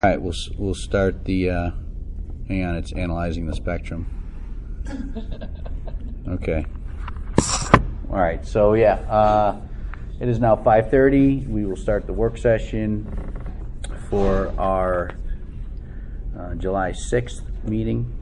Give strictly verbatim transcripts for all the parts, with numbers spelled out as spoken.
All right, we'll we'll start the. Uh, hang on, it's analyzing the spectrum. Okay. All right. So yeah, uh, it is now five thirty. We will start the work session for our uh, July sixth meeting.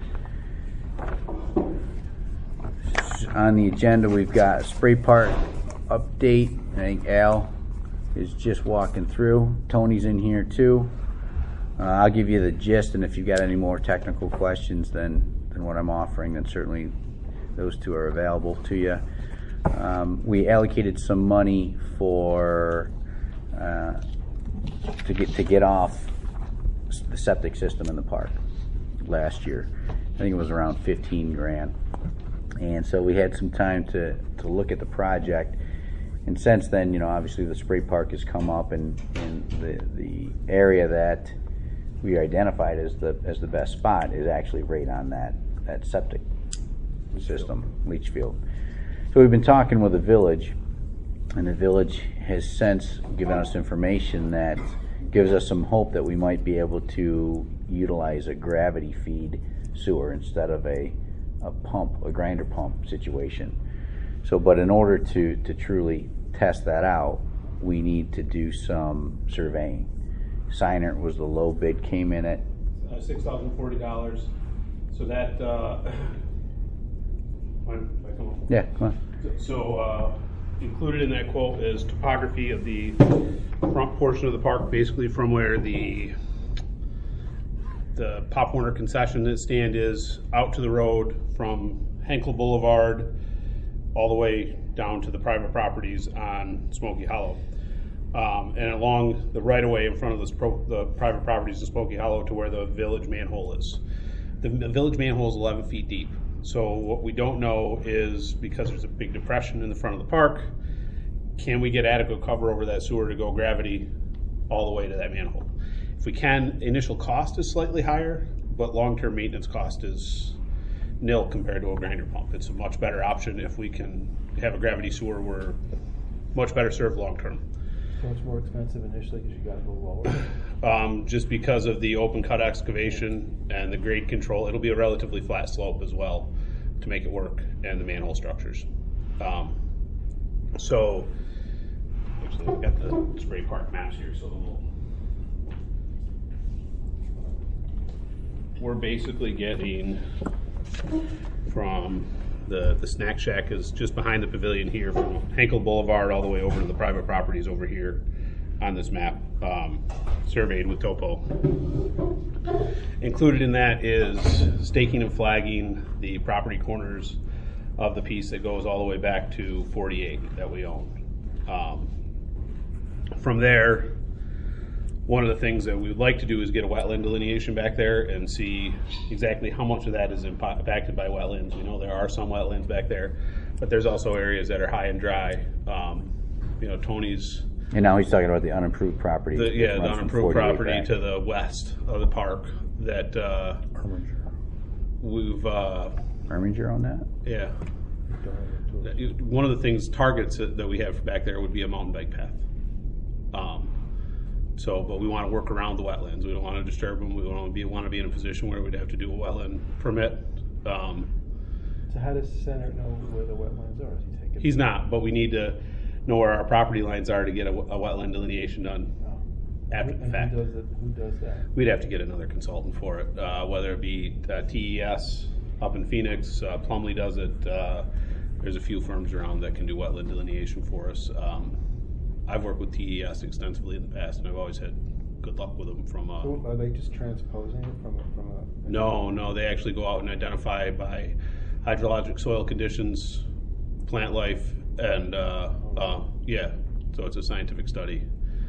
On the agenda, we've got a spray part update. I think Al is just walking through. Tony's in here too. Uh, I'll give you the gist, and if you've got any more technical questions than, than what I'm offering, then certainly those two are available to you. Um, we allocated some money for uh, to get to get off the septic system in the park last year. I think it was around fifteen grand, and so we had some time to to look at the project. And since then, you know, obviously the spray park has come up, and, and the the area that we identified as the as the best spot is actually right on that that septic system, leach field. So we've been talking with the village, and the village has since given us information that gives us some hope that we might be able to utilize a gravity feed sewer instead of a a pump, a grinder pump situation. So, but in order to to truly test that out, we need to do some surveying. Seinert was the low bid, came in at uh, six thousand forty dollars. So that, uh, mind if I come on? Yeah, come on. So uh, included in that quote is topography of the front portion of the park, basically from where the the Pop Warner concession stand is out to the road from Henkel Boulevard all the way down to the private properties on Smoky Hollow. Um, and along the right-of-way in front of this pro, the private properties in Smoky Hollow to where the village manhole is. The, the village manhole is eleven feet deep. So what we don't know is, because there's a big depression in the front of the park, can we get adequate cover over that sewer to go gravity all the way to that manhole? If we can, initial cost is slightly higher, but long-term maintenance cost is nil compared to a grinder pump. It's a much better option if we can have a gravity sewer. We're much better served long-term. So much more expensive initially because you got to go lower? Um, just because of the open cut excavation and the grade control. It'll be a relatively flat slope as well to make it work, and the manhole structures. Um, so, actually I've got the spray park maps here, so we'll, we're basically getting from The, the snack shack is just behind the pavilion here, from Henkel Boulevard all the way over to the private properties over here on this map, um, surveyed with topo. Included in that is staking and flagging the property corners of the piece that goes all the way back to forty-eight that we own. Um, from there, one of the things that we would like to do is get a wetland delineation back there and see exactly how much of that is impacted by wetlands. We know there are some wetlands back there, but there's also areas that are high and dry. Um, you know, Tony's... And now he's talking about the unimproved property. The, yeah, the unimproved property back to the west of the park that uh, we've... Uh, Erminger on that? Yeah. One of the things, targets that we have back there would be a mountain bike path. Um, So, but we want to work around the wetlands. We don't want to disturb them. We want to be want to be in a position where we'd have to do a wetland permit. Um, so how does Seinert know where the wetlands are? Is he taking he's not, but we need to know where our property lines are to get a, a wetland delineation done oh. after and the fact. Who does, it, who does that? We'd have to get another consultant for it, uh, whether it be uh, T E S up in Phoenix. Uh, Plumley does it. Uh, there's a few firms around that can do wetland delineation for us. Um, I've worked with T E S extensively in the past, and I've always had good luck with them. From uh, so are they just transposing it from a, from a? No, no, they actually go out and identify by hydrologic soil conditions, plant life, and uh, uh, yeah. So it's a scientific study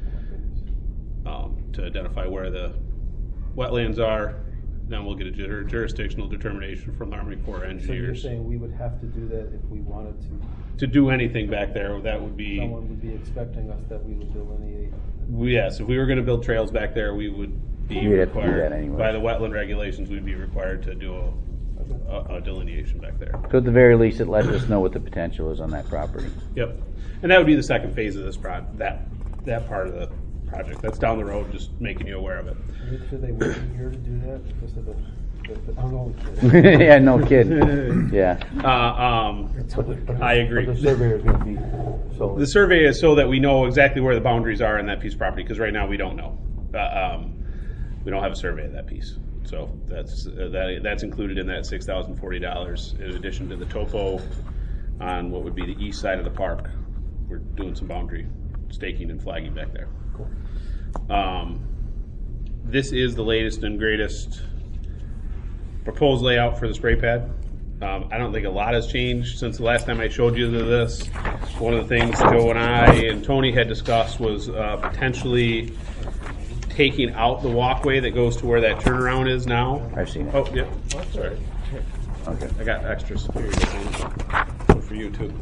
um, to identify where the wetlands are. Then we'll get a jur- jurisdictional determination from the Army Corps of Engineers. So you're saying we would have to do that if we wanted to? To do anything back there, that would be... Someone would be expecting us that we would delineate? Yes, if we were going to build trails back there, we would be You'd have to do required, that anyway. by the wetland regulations, we'd be required to do a, Okay. a, a delineation back there. So at the very least, it lets us know what the potential is on that property. Yep. And that would be the second phase of this project, that, that part of the project. That's down the road, just making you aware of it. Should they wait a year to do that because of the, the, the I'm only kidding. Yeah, no kidding. Yeah. Uh, um, But- I agree. But the surveyor's gonna be, so. The survey is so that we know exactly where the boundaries are in that piece of property, because right now we don't know. Uh, um, we don't have a survey of that piece. So that's, uh, that, that's included in that six thousand forty dollars in addition to the topo on what would be the east side of the park. We're doing some boundary staking and flagging back there. Cool. Um, this is the latest and greatest proposed layout for the spray pad. Um, I don't think a lot has changed since the last time I showed you this. One of the things Joe and I and Tony had discussed was uh, potentially taking out the walkway that goes to where that turnaround is now. I've seen it. Oh, yeah. Sorry. Okay. I got extras. Here you go, Tony. One for you too.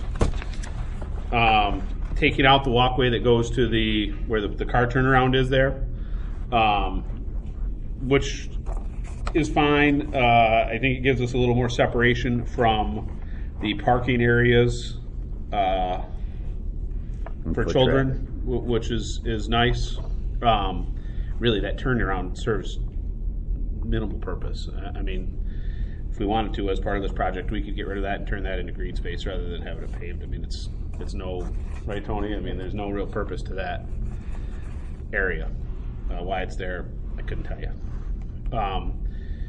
Um, taking out the walkway that goes to the where the, the car turnaround is there, um, which is fine. Uh, I think it gives us a little more separation from the parking areas uh, for foot children, w- which is is nice. Um, really, that turnaround serves minimal purpose. I I mean, if we wanted to, as part of this project, we could get rid of that and turn that into green space rather than having it paved. I mean, it's it's no, right, Tony? I mean, there's no real purpose to that area. Uh, why it's there, I couldn't tell you. Um,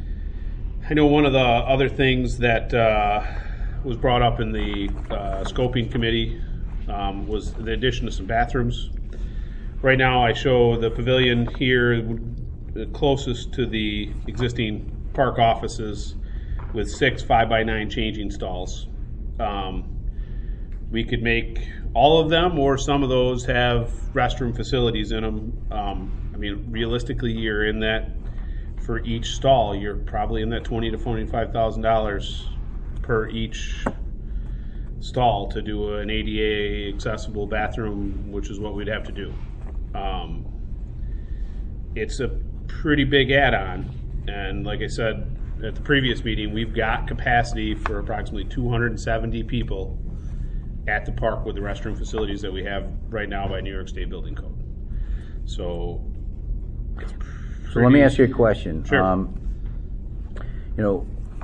I know one of the other things that uh, was brought up in the uh, scoping committee um, was the addition of some bathrooms. Right now, I show the pavilion here, the closest to the existing park offices, with six five by nine changing stalls. Um, we could make all of them, or some of those have restroom facilities in them. Um, I mean, realistically, you're in that for each stall. You're probably in that twenty to twenty-five thousand dollars per each stall to do an A D A accessible bathroom, which is what we'd have to do. Um, it's a pretty big add-on, and like I said at the previous meeting, we've got capacity for approximately two hundred seventy people at the park with the restroom facilities that we have right now by New York State Building Code. So, it's So let me ask you a question. Sure. Um, you know,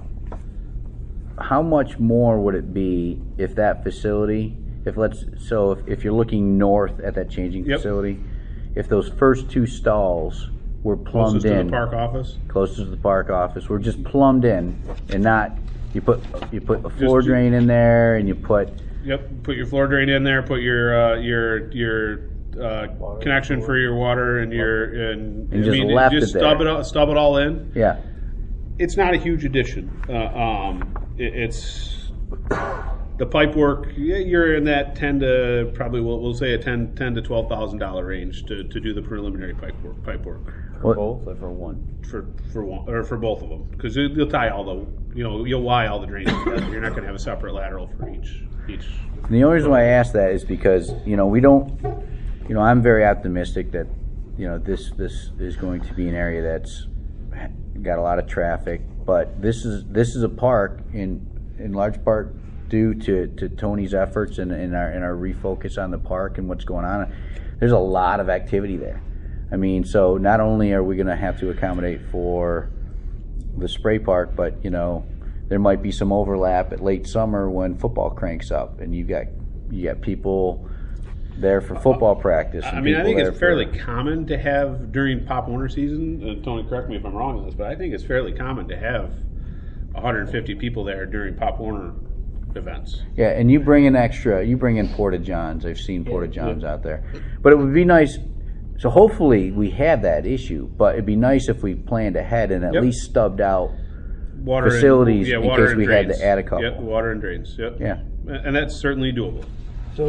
how much more would it be if that facility, if let's, so if, if you're looking north at that changing Yep. facility, if those first two stalls were plumbed closest to in, the park office. closest to the park office, were just plumbed in and not, you put, you put a floor Just- drain in there and you put, Yep, put your floor drain in there, put your, uh, your, your, uh, Water, connection floor. for your water and your, and. And I just mean, left just it stub there. it, all- stub it all in. yeah. It's not a huge addition. Uh, um, it, it's, the pipe work, yeah, you're in that ten to, probably, we'll, we'll say a ten, ten to twelve thousand dollar range to, to do the preliminary pipe work, pipe work. What- Both or for one? For, for one, or for both of them, because you, you'll tie all the, you know, you'll wire all the drains together. You're not gonna have a separate lateral for each, each. And the only reason why I ask that is because, you know, we don't, you know, I'm very optimistic that, you know, this, this is going to be an area that's got a lot of traffic, but this is, this is a park in, in large part due to, to Tony's efforts and, and our, and our refocus on the park and what's going on. There's a lot of activity there. I mean, so not only are we gonna have to accommodate for the spray park, but, you know, there might be some overlap at late summer when football cranks up and you got you got people there for football practice. I and mean, I people think there it's for- fairly common to have during Pop Warner season, and Tony, correct me if I'm wrong on this, but I think it's fairly common to have one hundred fifty people there during Pop Warner events. Yeah, and you bring in extra. You bring in Porta Johns. I've seen Porta Johns out there, but it would be nice. So hopefully we have that issue, but it'd be nice if we planned ahead and at Yep. least stubbed out. Water Facilities, and, yeah, in water case and we had drains. to add a couple. Yep, water and drains. Yep. Yeah. And that's certainly doable. So,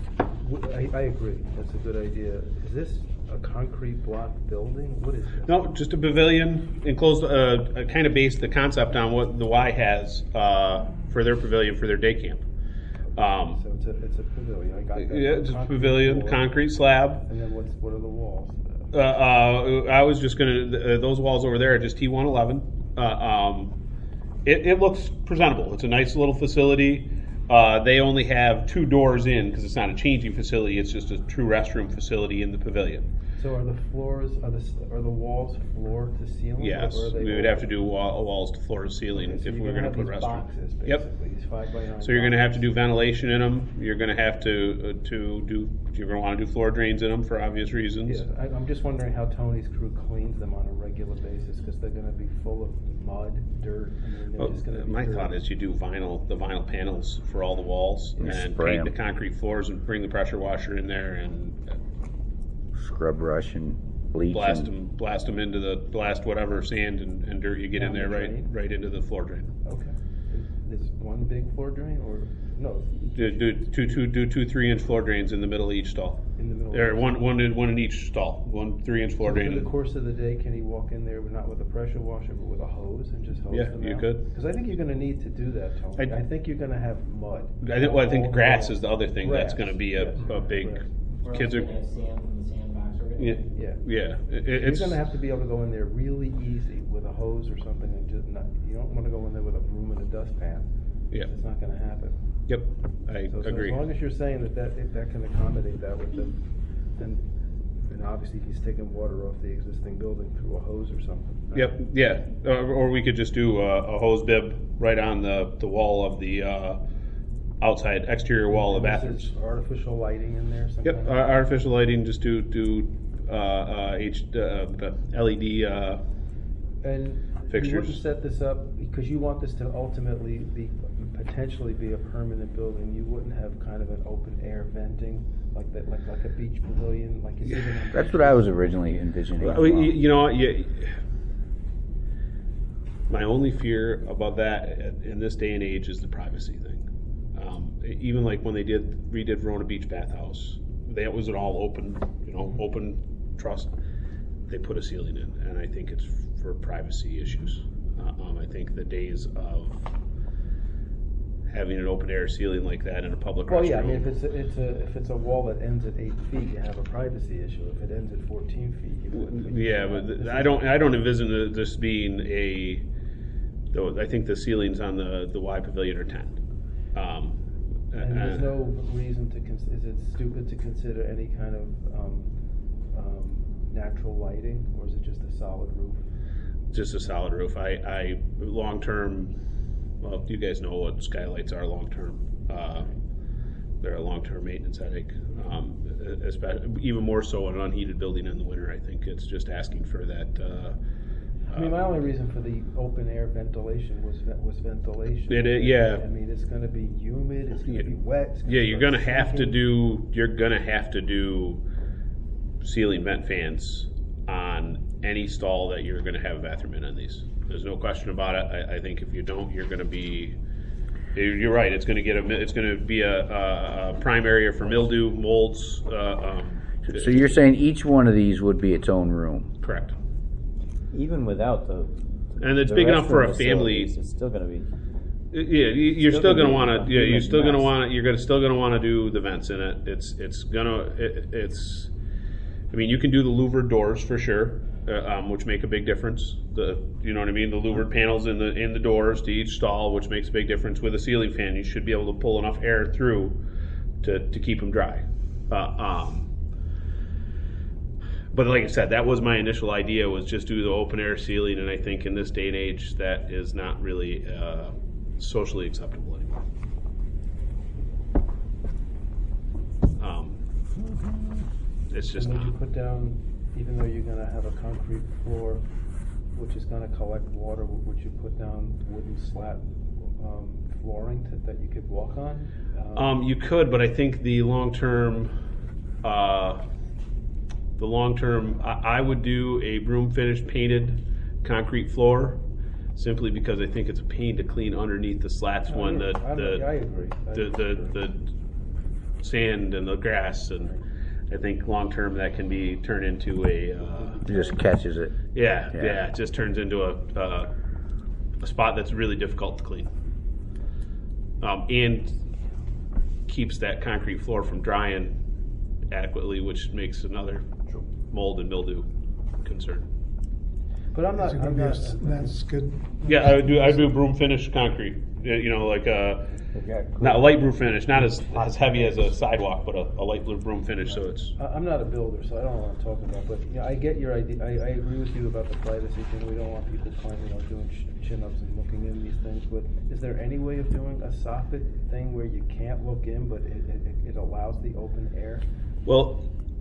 w- I, I agree, that's a good idea. Is this a concrete block building? What is this? No, just a pavilion enclosed. Uh, I kind of based the concept on what the Y has uh, for their pavilion for their day camp. Um, So it's a, it's a pavilion, I got that. yeah, just a Concrete pavilion, floor. concrete slab. And then what's, what are the walls? Uh, uh, I was just gonna. Uh, those walls over there are just T one eleven. Uh, um, it, it looks presentable. It's a nice little facility. Uh, they only have two doors in because it's not a changing facility. It's just a true restroom facility in the pavilion. So are the floors, are the, are the walls floor to ceiling? Yes, or are they we would all- have to do wall, walls to floor to ceiling Okay, so if you're we were going to have put these restroom. boxes, Yep. basically, these five by nine So you're going to have to boxes. do ventilation in them. You're going to have to uh, to do. You're going to want to do floor drains in them for obvious reasons. Yeah, I, I'm just wondering how Tony's crew cleans them on a regular basis, because they're gonna be full of mud, dirt, I mean, they're Well, just gonna be my dirty. thought is you do vinyl, the vinyl panels for all the walls, And and spray paint the 'em. concrete floors, and bring the pressure washer in there, and Scrub brush and bleach. blast and, them, blast them into the blast whatever sand and, and dirt you get in Down there, the right, drain? right into the floor drain. Okay. Is- Is one big floor drain, or, no, Do, do two, two, do two three inch floor drains in the middle of each stall. in the middle? Or of one, one in, one in each stall, one three inch floor So drain. through the in- course of the day, can he walk in there, not with a pressure washer, but with a hose and just hose Yeah, them you out? could. Because I think you're gonna need to do that, Tony. I- I think you're gonna have mud. I think, well, I think All grass around. is the other thing that's Grass, gonna be a, yes, a big, grass. We're kids also are, gonna have sand from the sandbox. We're gonna yeah, Yeah. yeah, it, You're it's. gonna have to be able to go in there really easy with a hose or something and just not, you don't wanna go in there with a broom and a dustpan. Yeah. It's not gonna happen. Yep, I So, so agree. as long as you're saying that that, if that can accommodate that with them, and, and obviously if he's taking water off the existing building through a hose or something. Yep, yeah, or, or we could just do a, a hose bib right on the, the wall of the, uh, outside exterior wall of the And this bathrooms. is Artificial lighting in there, some Yep, kind of- ar- artificial lighting, just do, do, uh, uh, H, uh, the L E D, uh, And you fixtures. wouldn't set this up, because you want this to ultimately be, potentially be a permanent building, you wouldn't have kind of an open air venting, like that, like, like a beach pavilion, like you see them on That's beaches? what I was originally envisioning. as Well, you, well. you know, what, you, my only fear about that in this day and age is the privacy thing. Um, even like when they did redid Verona Beach Bathhouse, that was an all open, you know, open trust. They put a ceiling in, and I think it's for privacy issues. Uh, um, I think the days of having an open air ceiling like that in a public Well, restroom. yeah, I mean, if it's, a- it's a, if it's a wall that ends at eight feet, you have a privacy issue, if it ends at fourteen feet, you wouldn't. but you Yeah, can't. but This th- is- I don't. I don't envision the- this being a. Though I think the ceilings on the the Y Pavilion are ten. Um, And there's uh, no reason to, cons- is it stupid to consider any kind of, um, um, natural lighting, or is it just a solid roof? just a solid roof. I, I long term. Well, you guys know what skylights are long term. Uh, they're a long term maintenance headache. Um, especially, even more so in an unheated building in the winter. I think it's just asking for that. Uh, I mean, my uh, only reason for the open air ventilation was, ve- was ventilation. It is- yeah. I mean, it's gonna be humid, it's gonna Yeah. be wet. it's Yeah, you're start gonna have to sinking. do, you're gonna have to do ceiling vent fans on any stall that you're gonna have a bathroom in on these. There's no question about it. I, I think if you don't, you're gonna be, you're you're right, it's gonna get a, mi- it's gonna be a, a, a prime area for mildew, molds, uh, um. So you're saying each one of these would be its own room? Correct. Even without the. And it's the big enough for restroom a family. facilities, It's still gonna be. Yeah, you- you're Still still gonna gonna be wanna, a yeah, you're human still gonna mess. wanna, you're gonna, still gonna wanna do the vents in it. It's, it's gonna, it, it's, I mean, you can do the louvered doors for sure, uh, um, which make a big difference. The, you know what I mean, the louvered panels in the, in the doors to each stall, which makes a big difference. With a ceiling fan, you should be able to pull enough air through to, to keep them dry. Uh, um, but like I said, that was my initial idea, was just do the open air ceiling, and I think in this day and age, that is not really uh, socially acceptable anymore. Um, it's just And would not. you put down, even though you're gonna have a concrete floor, which is gonna collect water, w- would you put down wooden slat, um, flooring to, that you could walk on? Um, you could, but I think the long term, uh, the long term, I, I would do a broom finished painted concrete floor, simply because I think it's a pain to clean underneath the slats Oh, when yeah, the I- the I agree. I the, the, agree. the sand and the grass, and I think long term that can be turned into a uh, It just catches it. yeah, Yeah. yeah it just turns into a uh, a spot that's really difficult to clean, um, and keeps that concrete floor from drying adequately, which makes another mold and mildew concern. But I'm not, Is it gonna I'm be a not. s- That's good. Yeah, I would do, I do broom finish concrete, Yeah, you know, like a, not a light broom finish, not as, as heavy as a sidewalk, but a, a light blue broom finish, so it's, I- I'm not a builder, so I don't know what I'm talking about, but, yeah, I get your idea, I, I agree with you about the privacy thing, we don't want people climbing, you know, doing sh- chin-ups and looking in these things, but is there any way of doing a soffit thing where you can't look in, but it, it, it allows the open air? well,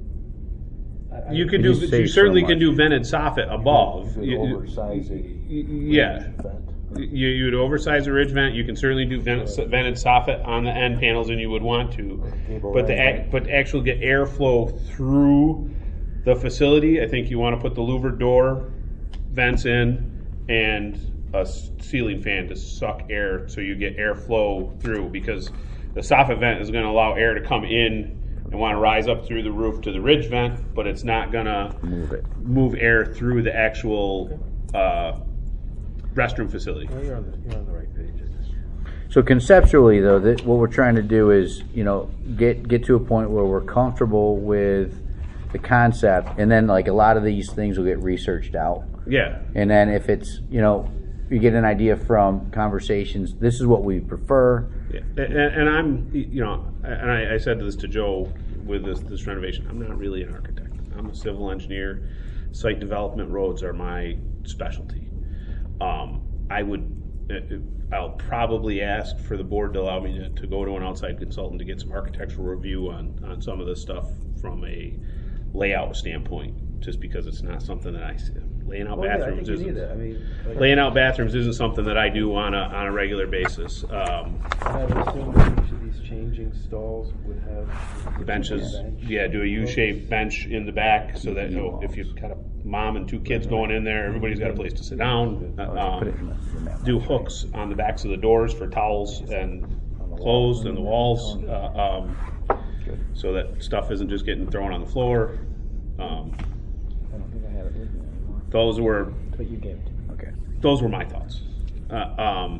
I- I- you can It do, just you saves so certainly can much. do vented soffit above. You could You- oversize a y- Yeah. vent. You, you would oversize the ridge vent, you can certainly do vented, vented soffit on the end panels and you would want to. Gable But to end act, but to actually get airflow through the facility, I think you wanna put the louvered door vents in and a s- ceiling fan to suck air so you get airflow through, because the soffit vent is gonna allow air to come in and wanna rise up through the roof to the ridge vent, but it's not gonna Move it. move air through the actual, uh, restroom facility. Well, you're on the, you're on the right page, I guess. So conceptually, though, that what we're trying to do is, you know, get get to a point where we're comfortable with the concept, and then like a lot of these things will get researched out, Yeah, and then if it's, you know, you get an idea from conversations. This is what we prefer. yeah. And, and I'm, you know, and I, I said this to Joe with this, this renovation. I'm not really an architect. I'm a civil engineer. Site development roads are my specialty. Um, I would, uh, I'll probably ask for the board to allow me to, to go to an outside consultant to get some architectural review on, on some of this stuff from a layout standpoint, just because it's not something that I see. Laying out Well, yeah, I bathrooms think you need isn't, that, I mean. like- laying out bathrooms isn't something that I do on a, on a regular basis. Um, And I would assume that each of these changing stalls would have. benches, a bench. yeah, do a U-shaped bench in the back so that, you know, if you've got a mom and two kids going in there, everybody's got a place to sit down. Uh, Put it in Um, the- the map. do hooks on the backs of the doors for towels and clothes and the walls, uh, um, so that stuff isn't just getting thrown on the floor. Um, I don't think I have it with me anymore, those were, but you gave it to me. Okay. those were my thoughts. Uh, um,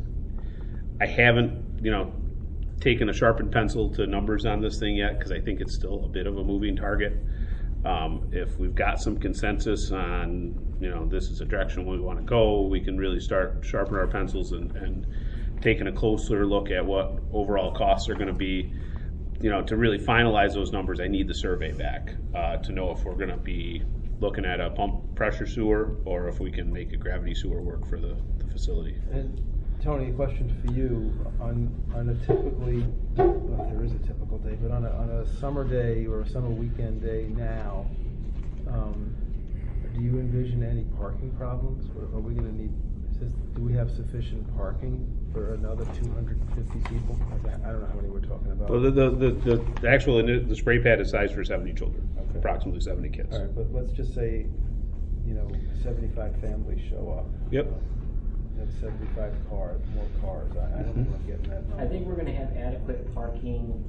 I haven't, you know, taken a sharpened pencil to numbers on this thing yet, because I think it's still a bit of a moving target. Um, if we've got some consensus on, you know, this is a direction we want to go, we can really start sharpening our pencils and, and taking a closer look at what overall costs are going to be. You know, to really finalize those numbers, I need the survey back uh, to know if we're going to be looking at a pump pressure sewer or if we can make a gravity sewer work for the, the facility. And Tony, a question for you, on, on a typically, well, if there is a typical day, but on a, on a summer day or a summer weekend day now, um, do you envision any parking problems? Or are we gonna need, is this, do we have sufficient parking for another two hundred fifty people? Like, I I don't know how many we're talking about. Well, the, the, the, the actual, the spray pad is sized for seventy children, Okay. approximately seventy kids. All right, but let's just say, you know, seventy-five families show up. Yep. That's seventy-five cars, more cars, I, I don't know where I'm getting that number. I think we're gonna have adequate parking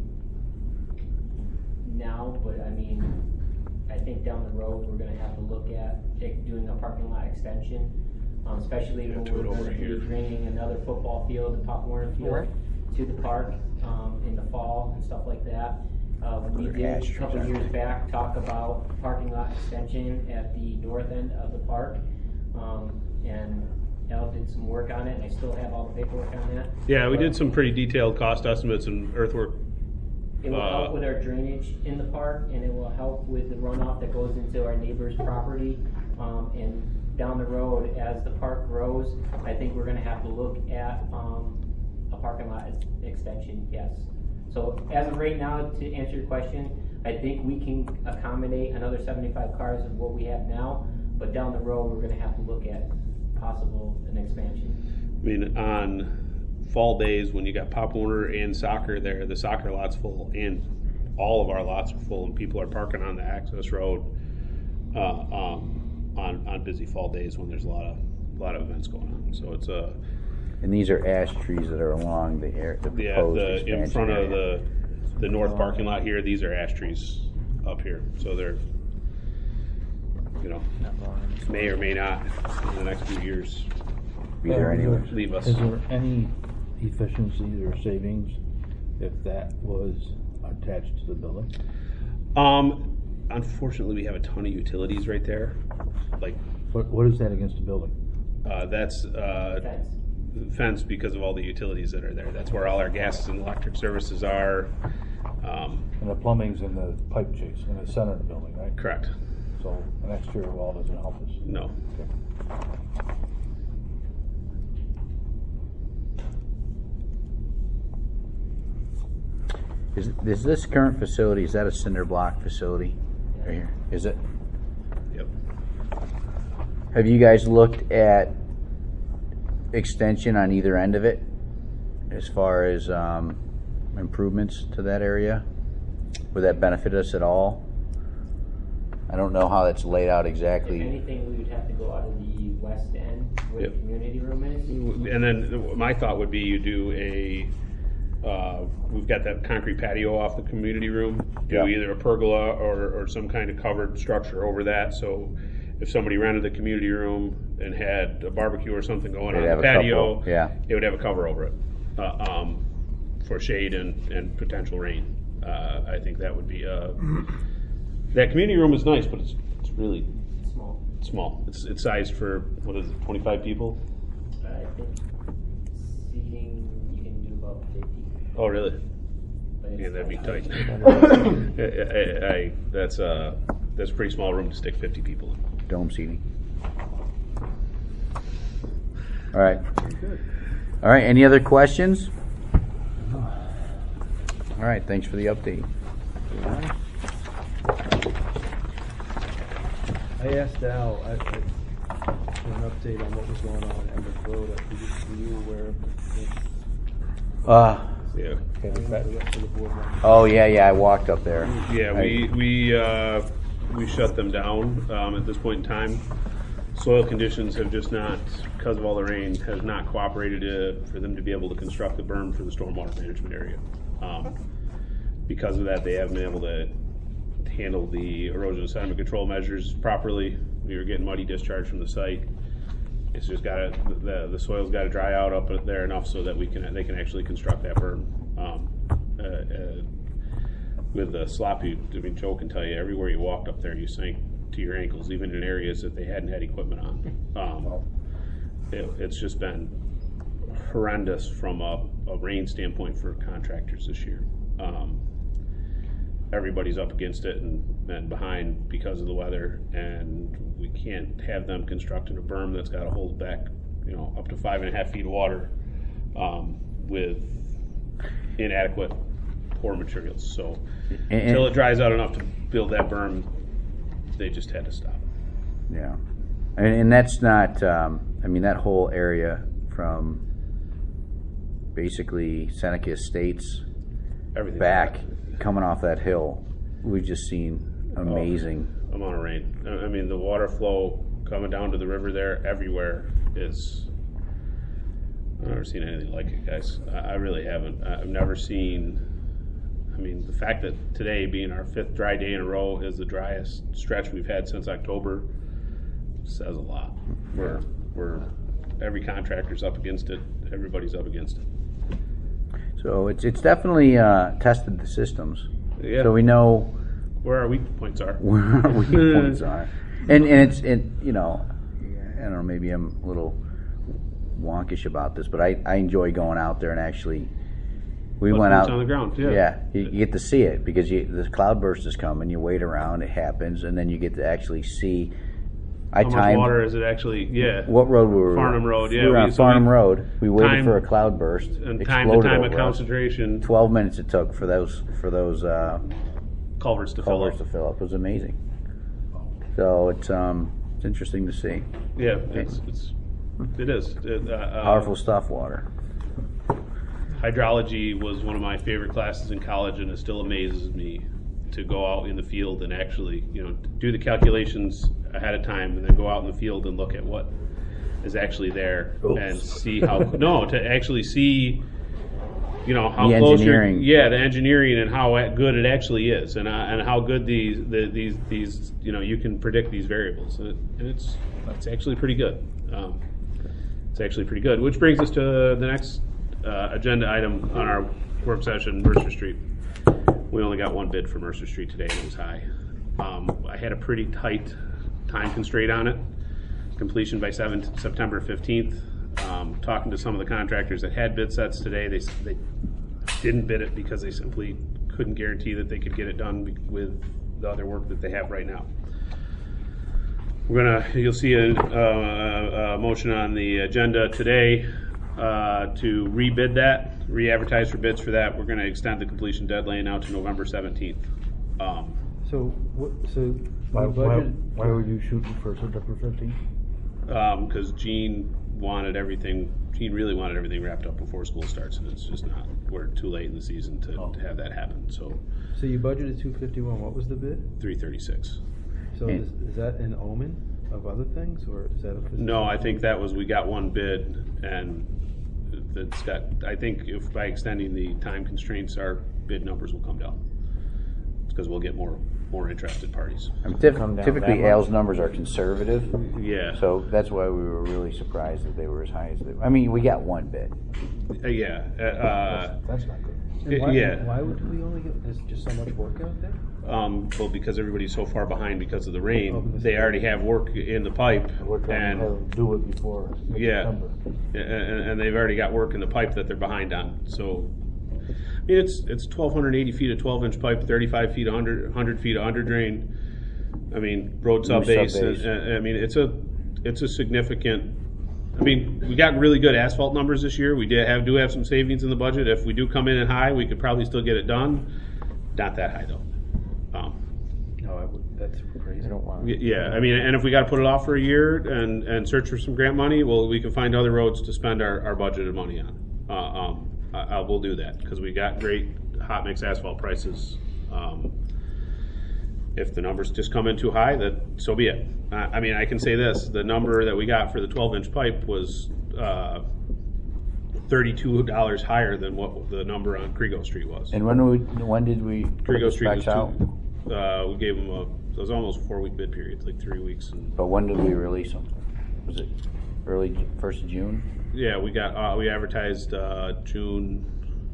now, but I mean, I think down the road, we're gonna have to look at it- doing a parking lot extension, um, especially when Do it we're over gonna be here. bringing another football field, the Pop Warner Field, to the park, um, in the fall and stuff like that. Uh, we Put did, ash a trees couple out years there. back, talk about parking lot extension at the north end of the park. Um, and Al did some work on it, and I still have all the paperwork on that. Yeah, we But- did some pretty detailed cost estimates and earthwork. It will Uh, help with our drainage in the park, and it will help with the runoff that goes into our neighbor's property. Um, and down the road, as the park grows, I think we're gonna have to look at, um, a parking lot ex- extension, yes. So as of right now, to answer your question, I think we can accommodate another seventy-five cars of what we have now, but down the road, we're gonna have to look at possible an expansion. I mean, on fall days when you got Pop Warner and soccer there, the soccer lot's full and all of our lots are full and people are parking on the access road uh, um, on, on busy fall days when there's a lot of, a lot of events going on. So it's a, And these are ash trees that are along the air, the yeah, proposed the, in expansion front of area. the, the north parking lot here, these are ash trees up here. So they're, you know, may or may not in the next few years Be there anyways. leave us. Is there any efficiencies or savings if that was attached to the building? Um, unfortunately, we have a ton of utilities right there, like What, what is that against the building? Uh, that's uh, Fence. fence because of all the utilities that are there. That's where all our gas and electric services are. Um, And the plumbing's in the pipe chase, in the center of the building, right? correct. So an exterior wall doesn't help us. No. Okay. Is, is this current facility, is that a cinder block facility? Right here, is it? Yep. Have you guys looked at extension on either end of it? As far as um, improvements to that area? Would that benefit us at all? I don't know how that's laid out If exactly. anything, we would have to go out of the west end where Yep. the community room is. And then my thought would be you do a, uh, we've got that concrete patio off the community room. Do Yeah. either a pergola or, or some kind of covered structure over that. So if somebody rented the community room and had a barbecue or something going They'd on have the a patio, couple, yeah. it would have a cover over it uh, um, for shade and, and potential rain. Uh, I think that would be uh, that community room is nice, but it's it's really Small. small. It's it's sized for what is it, twenty-five people? I think seating, you can do about fifty. Oh, really? but it's Yeah, that'd be not- tight. I, I, I, that's uh that's a pretty small room to stick fifty people in. Dome seating. All right. All right, any other questions? All right, thanks for the update. I asked Al, I, I, for an update on what was going on on Emmett Road. Were you, were you aware of this? Uh, Yeah. Okay, I with think that, the rest of the board members. oh, yeah, yeah, I walked up there. Yeah, we we uh, we shut them down um, at this point in time. Soil conditions have just not, because of all the rain, has not cooperated uh, for them to be able to construct the berm for the stormwater management area. Um, because of that, they haven't been able to handle the erosion and sediment control measures properly. We were getting muddy discharge from the site. It's just got to, the, the soil's got to dry out up there enough so that we can, they can actually construct that berm. Um, uh, uh, with the sloppy, I mean, Joe can tell you, everywhere you walked up there, you sank to your ankles, even in areas that they hadn't had equipment on. Um, it, it's just been horrendous from a, a rain standpoint for contractors this year. Um, everybody's up against it and, and behind because of the weather, and we can't have them constructing a berm that's got to hold back, you know, up to five and a half feet of water um, with inadequate pour materials. So And- until it dries out enough to build that berm, they just had to stop. Yeah, and, and that's not. Um, I mean, that whole area from basically Seneca Estates Everything back, coming off that hill, we've just seen amazing. amount of rain. I I mean, the water flow coming down to the river there, everywhere is. I've never seen anything like it, guys. I, I really haven't. I- I've never seen. I mean, the fact that today, being our fifth dry day in a row, is the driest stretch we've had since October, says a lot. We're we're every contractor's up against it. Everybody's up against it. So it's it's definitely uh, tested the systems. Yeah. So we know Where our weak points are. where our weak points are, and and it's it you know, I don't know, maybe I'm a little wonkish about this, but I, I enjoy going out there and actually. We Put went boots out on the ground, yeah. Yeah, you, you get to see it because you, the cloudburst is coming. You wait around, it happens, and then you get to actually see. I How much timed water is it actually? Yeah. what road we were. Farnham Road, yeah, We were on we- so Farnham we- Road. We waited time- for a cloudburst. And time to exploded time over of us. concentration, Twelve minutes it took for those for those uh, culverts to fill culverts up. to fill up. It was amazing. So it's um it's interesting to see. Yeah, it's, it's it is. It, uh, uh, Powerful stuff, water. Hydrology was one of my favorite classes in college, and it still amazes me to go out in the field and actually, you know, do the calculations ahead of time, and then go out in the field and look at what is actually there Oops. and see how. No, to actually see, you know, how The close you're. engineering. Yeah, the engineering and how good it actually is, and uh, and how good these the, these these you know you can predict these variables, and, it, and it's it's actually pretty good. Um, it's actually pretty good, which brings us to the next uh, agenda item on our work session, Mercer Street. We only got one bid for Mercer Street today, and it was high. Um, I had a pretty tight time constraint on it, completion by seven, September fifteenth. Um, talking to some of the contractors that had bid sets today, they, they didn't bid it because they simply couldn't guarantee that they could get it done with the other work that they have right now. We're gonna, you'll see a, a, a motion on the agenda today uh, to rebid that, re-advertise for bids for that. We're gonna extend the completion deadline out to November seventeenth. Um, So, what, so, Why, we why, budgeted. why were you shooting for September fifteenth? um, cause Gene wanted everything, Gene really wanted everything wrapped up before school starts, and it's just not, we're too late in the season to, Oh. to have that happen, so So you budgeted two fifty-one, what was the bid? three thirty-six. So And- is, is that an omen of other things, or is that a? No, I think that was, we got one bid, and that's got, I think if by extending the time constraints, our bid numbers will come down. Because we'll get more, more interested parties. I mean, typ- Come down Typically, that Al's much? numbers are conservative, Yeah. so that's why we were really surprised that they were as high as they, I mean, we got one bid. Uh, yeah, uh, uh, That's not good. And why, yeah. why would we only get, there's just so much work out there? um, well, because everybody's so far behind because of the rain, Oh, because they of- already have work in the pipe, We're trying to and, have them do it before yeah, September. and, and they've already got work in the pipe that they're behind on, so. I mean, it's, it's twelve eighty feet of twelve inch pipe, thirty-five feet, one hundred, one hundred feet of under drain. I mean, road sub base, and, sub-base. and, I mean, it's a, it's a significant, I mean, we got really good asphalt numbers this year. We did have, do have some savings in the budget. If we do come in at high, we could probably still get it done. Not that high though. Um, No, I would, that's crazy. I don't want. y- yeah, I mean, and if we gotta put it off for a year and, and search for some grant money, well, we can find other roads to spend our, our budgeted money on. Uh, um, I, I will do that, because we got great hot mix asphalt prices. Um, If the numbers just come in too high, that, so be it. I, I mean, I can say this, the number that we got for the twelve inch pipe was, uh, thirty-two dollars higher than what the number on Crego Street was. And when we, when did we put Crego the Street was specs out? two, uh, we gave them a, it was almost a four week bid period, like three weeks. And But when did we release them? Was it early, first of June? yeah, we got, uh, we advertised, uh, June.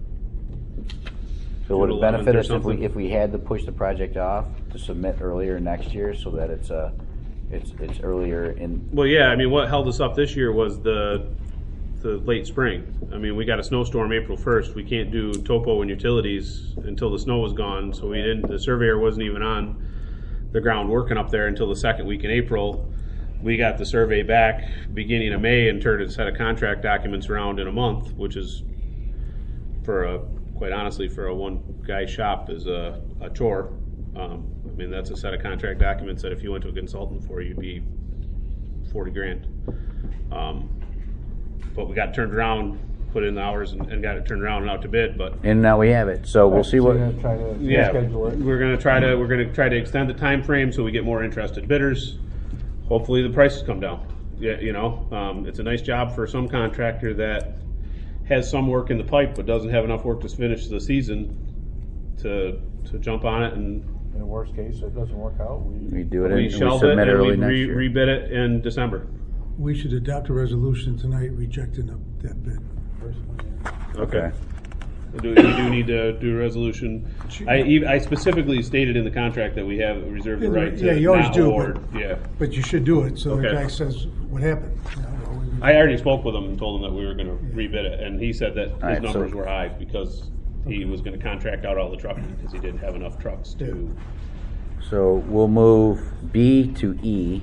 So would it June eleventh benefit or us if we, something. if we had to push the project off to submit earlier next year so that it's, uh, it's, it's earlier in, Well, yeah, I mean, what held us up this year was the, the late spring. I mean, we got a snowstorm April first. We can't do topo and utilities until the snow was gone, so we didn't, the surveyor wasn't even on the ground working up there until the second week in April. We got the survey back beginning of May and turned a set of contract documents around in a month, which is, for a, quite honestly, for a one-guy shop is a, a chore. Um, I mean, that's a set of contract documents that if you went to a consultant for, you'd be forty grand. Um, but we got it turned around, put in the hours and, and got it turned around and out to bid, but and now we have it, so we'll see So what, you're gonna try to yeah, schedule it. we're gonna try to, we're gonna try to extend the time frame so we get more interested bidders. Hopefully the prices come down. Yeah, you know, um, it's a nice job for some contractor that has some work in the pipe but doesn't have enough work to finish the season to, to jump on it, and In the worst case, if it doesn't work out, we. we do it, in- we and we shelve it submit and we early next re- year. rebid it in December. We should adopt a resolution tonight rejecting the- that bid. Okay. We do, we do need to do a resolution. I, ev- I specifically stated in the contract that we have reserved the right Yeah, to you always not do, award. but- Yeah. But you should do it, so the Okay. guy says, what happened? You know, well, we- I already spoke with him and told him that we were gonna rebid it, and he said that his Alright, so- numbers were high because he was gonna contract out all the trucking because he didn't have enough trucks to. So we'll move B to E.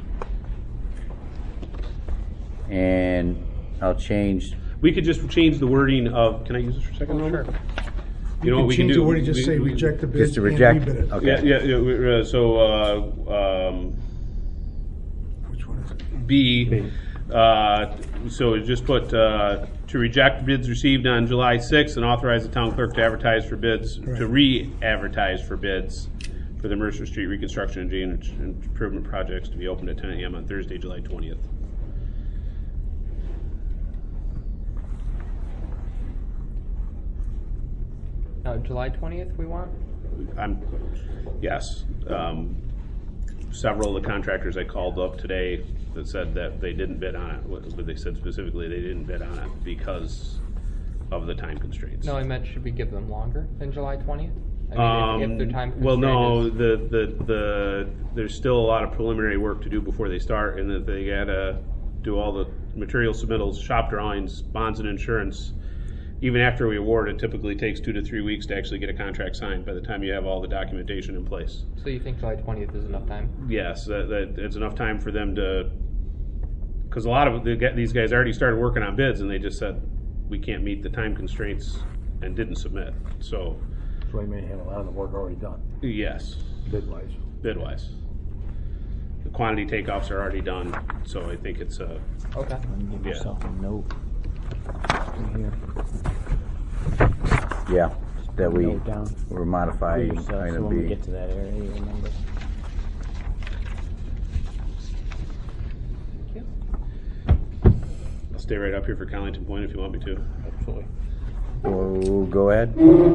And I'll change, We could just change the wording of, can I use this for a second, Robert? You know what can we can change do? the wording, just We- say we- reject the bid just to and reject, rebid it. okay. Yeah, yeah, yeah, we- uh, so, uh, um, Which one is it? B, uh, so just put, uh, to reject bids received on July sixth and authorize the town clerk to advertise for bids, to Right. re-advertise for bids for the Mercer Street reconstruction and drainage improvement projects to be opened at ten A M on Thursday, July twentieth. Uh, July twentieth, we want? I'm, yes, um, several of the contractors I called up today that said that they didn't bid on it, but they said specifically they didn't bid on it because of the time constraints. No, I meant, should we give them longer than July twentieth? I mean, if, if their Um, time well, no, constraint is- the, the, the, there's still a lot of preliminary work to do before they start, and that they gotta do all the material submittals, shop drawings, bonds and insurance. Even after we award, it typically takes two to three weeks to actually get a contract signed by the time you have all the documentation in place. So you think July twentieth is enough time? Yes, that, that, it's enough time for them to, because a lot of, the, these guys already started working on bids, and they just said, we can't meet the time constraints, and didn't submit, so, So we may have a lot of the work already done, yes. bid-wise. Bid-wise. The quantity takeoffs are already done, so I think it's a, Okay. Give Yeah. yourself a note. Right here. Yeah, that we, Note down. we're For modifying yourself, so item when we B. get to that area, you remember. I'll stay right up here for Collington Point if you want me to. Absolutely. Oh, go ahead.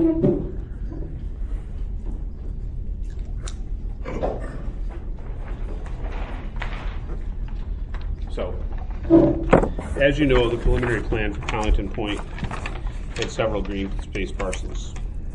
So, as you know, the preliminary plan for Collington Point had several green space parcels.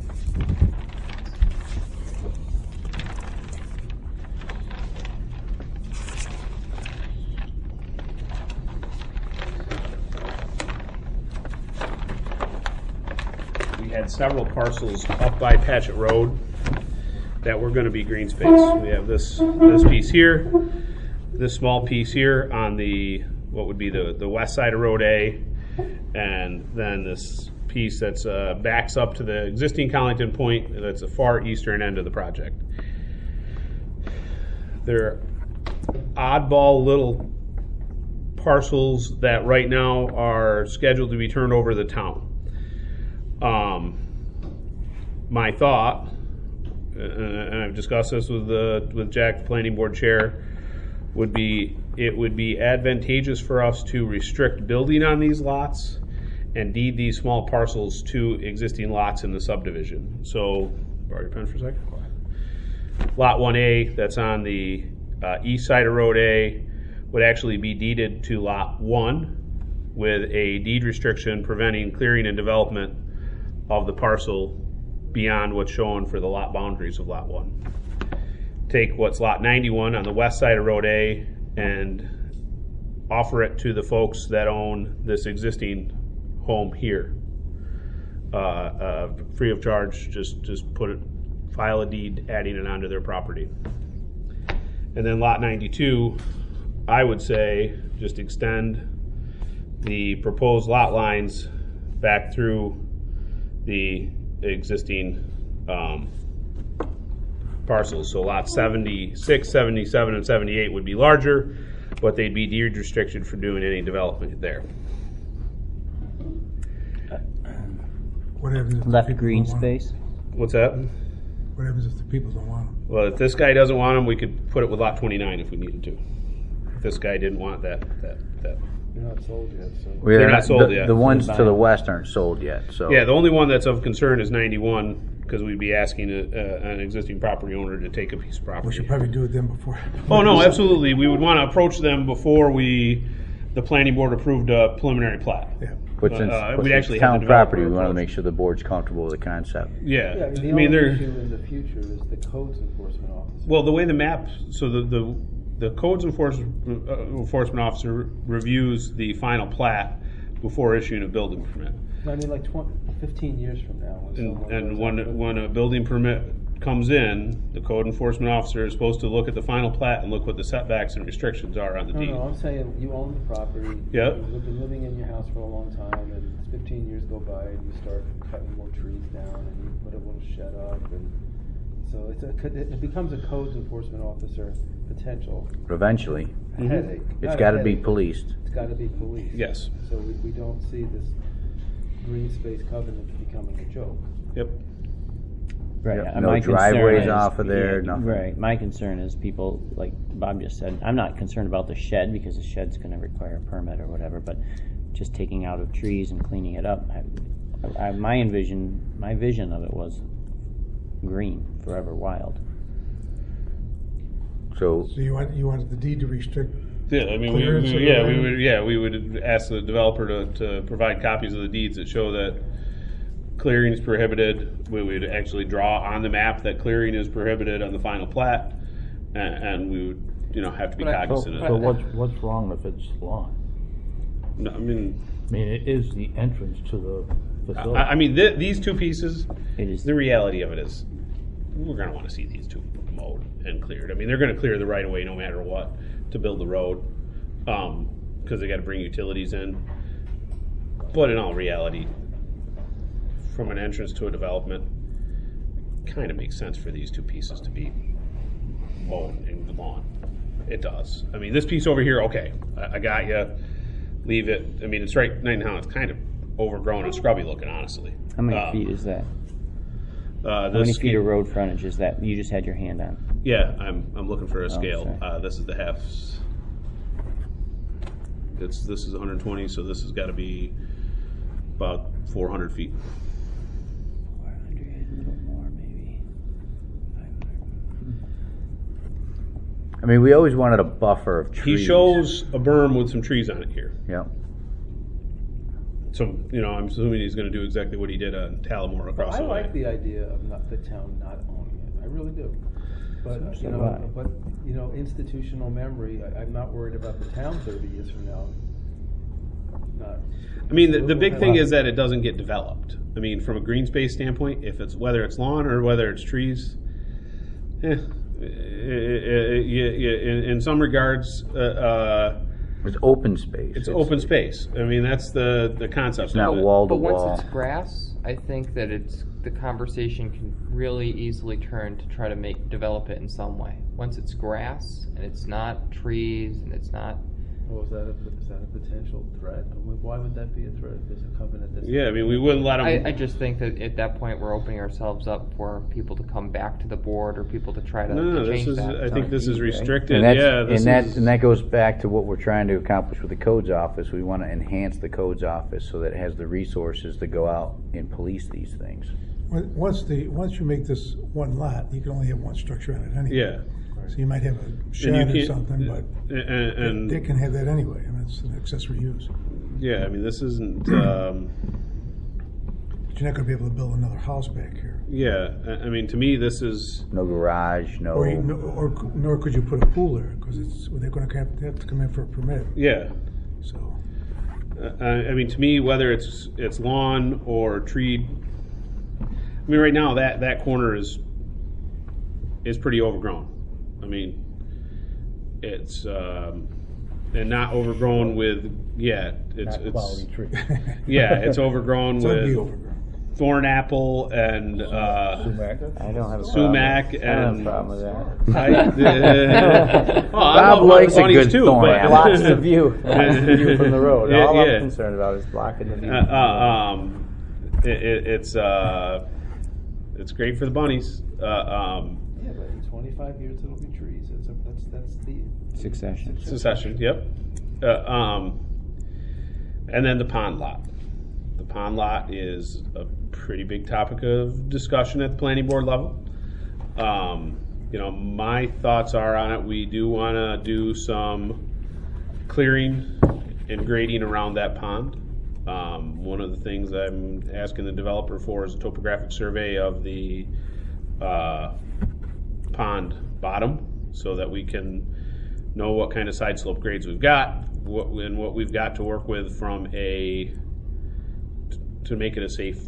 We had several parcels up by Patchett Road that were going to be green space. We have this this piece here, this small piece here on the, what would be the, the west side of Road A, and then this piece that's uh, backs up to the existing Collington Point, that's the far eastern end of the project. They're oddball little parcels that right now are scheduled to be turned over to the town. Um, my thought, uh, and I've discussed this with the with Jack, the planning board chair, would be it would be advantageous for us to restrict building on these lots and deed these small parcels to existing lots in the subdivision. So, borrow your pen for a second. Lot one A, that's on the uh, east side of Road A, would actually be deeded to Lot one with a deed restriction preventing clearing and development of the parcel beyond what's shown for the lot boundaries of Lot one. Take what's Lot ninety-one on the west side of Road A and offer it to the folks that own this existing home here. Uh, uh, free of charge, just, just put it, file a deed adding it onto their property. And then Lot ninety-two, I would say, just extend the proposed lot lines back through the existing um, parcels. So lot seventy-six, seventy-seven, and seventy-eight would be larger, but they'd be deed restricted for doing any development there. What happens if the Left people green don't want 'em? space. What's that? What happens if the people don't want them? Well, if this guy doesn't want them, we could put it with lot twenty-nine if we needed to. If this guy didn't want that, that, that. They're not sold yet, so. We're They're not sold the, yet. The ones to They're the buying. west aren't sold yet, so. Yeah, the only one that's of concern is ninety-one, because we'd be asking a, uh, an existing property owner to take a piece of We property. should probably do it then before. Oh, no, absolutely. We would want to approach them before we, the planning board approved a preliminary plat. Yeah. But Uh, since, uh, but we'd since actually have town the developer property, we want to approach. make sure the board's comfortable with the concept. Yeah, Yeah, I mean, the I mean, only they're, issue in the future is the codes enforcement officer. well, the way the map, so the, the, the codes enforcement, uh, enforcement officer reviews the final plat before issuing a building permit. I mean, like twenty, fifteen years from now. when And, someone and goes when, out with- when a building permit comes in, the code enforcement officer is supposed to look at the final plat and look what the setbacks and restrictions are on the No, deed. no, I'm saying you own the property. Yep. You've been living in your house for a long time, and fifteen years go by, and you start cutting more trees down, and you put a little shed up, and so it's a, it becomes a codes enforcement officer potential Eventually, headache. it's Not a gotta be headache, policed. It's gotta be policed. Yes. So we, we don't see this green space covenant becoming a joke. Yep. Right. Yep, uh, no my concern driveways is- off of there, yeah, nothing. Right. My concern is people, like Bob just said, I'm not concerned about the shed because the shed's going to require a permit or whatever, but just taking out of trees and cleaning it up. I, I, my envision, my vision of it was green, forever wild. So, So you want, you want the deed to restrict, Yeah, I mean, we, Clearance we, of yeah, the we land. would, yeah, we would ask the developer to, to provide copies of the deeds that show that clearing is prohibited. We would actually draw on the map that clearing is prohibited on the final plat, and, and we would, you know, have to be But I- So, cognizant so of that. what's, what's wrong if it's lawn? No, I mean, I mean, it is the entrance to the facility. I, I mean, th- these two pieces, It is. the reality of it is, we're gonna wanna see these two mowed and cleared. I mean, they're gonna clear the right of way no matter what to build the road, um, cause they gotta bring utilities in. But in all reality, from an entrance to a development, kinda makes sense for these two pieces to be mowed and lawn. It does. I mean, this piece over here, okay, I, I got you. Leave it. I mean, it's right right now. It's kind of overgrown and scrubby looking, honestly. How many Um, feet is that? Uh, How many this feet of road frontage is that? You just had your hand on. Yeah, I'm I'm looking for a scale. sorry. uh, this is the half. It's this is one hundred twenty, so this has got to be about four hundred feet. four hundred, a little more maybe. five hundred. I mean, we always wanted a buffer of He trees. shows a berm with some trees on it here. Yep. So you know, I'm assuming he's going to do exactly what he did on Talamore across I the way. like the idea of not, the town not owning it, I really do. But, uh, So you do know, I. but, you know, institutional memory, I, I'm not worried about the town thirty years from now. Not. I mean, the, the big thing is that it doesn't get developed. I mean, from a green space standpoint, if it's whether it's lawn or whether it's trees, eh, eh, eh, eh, yeah, yeah, in, in some regards, uh, uh, It's open space. it's open space. I mean, that's the the concept. It's not of it. wall to But once wall. it's grass, I think that it's the conversation can really easily turn to try to make develop it in some way. Once it's grass and it's not trees and it's not. Well, is that a, is that a potential threat? I mean, why would that be a threat if there's a covenant that's? Yeah, I mean, we wouldn't let them. I, I just think that at that point we're opening ourselves up for people to come back to the board or people to try to, no, to no, this change is. that. I think this is restricted. And that's, yeah, this and that is. and that goes back to what we're trying to accomplish with the codes office. We want to enhance the codes office so that it has the resources to go out and police these things. When- Once the, once you make this one lot, you can only have one structure on it anyway. yeah, So you might have a And you shed or can't- something, but and, and they can have that anyway, and it's an accessory use. yeah, I mean, this isn't. Um, But you're not gonna be able to build another house back here. yeah, I I mean, to me, this is. No garage, no. Or, you- no- or, nor could you put a pool there, because it's, they're gonna have have to come in for a permit, Yeah, so. Uh, I mean, to me, whether it's it's lawn or treed, I mean, right now that that corner is is pretty overgrown. I mean, it's um, and not overgrown with yeah, it's Not it's quality tree. yeah, it's overgrown So it'd be with overgrown. thorn apple and uh, Sumac. I don't have a sumac problem. I don't have a and. problem with that. I, uh, well, I Bob love likes a bunnies good too, thorn but apple. Blocks the view. Blocks the view from the road. Yeah, All yeah. I'm concerned about is blocking the view. Uh, uh, um, it, it, it's uh, it's great for the bunnies. Uh, um, Yeah, but in twenty-five years it'll be trees. That's a, that's that's the Succession. Secession, yep. Uh, um, and then the pond lot. The pond lot is a pretty big topic of discussion at the planning board level. Um, you know, my thoughts are on it. We do want to do some clearing and grading around that pond. Um, one of the things I'm asking the developer for is a topographic survey of the uh, pond bottom so that we can know what kind of side slope grades we've got, what and what we've got to work with from a to make it as safe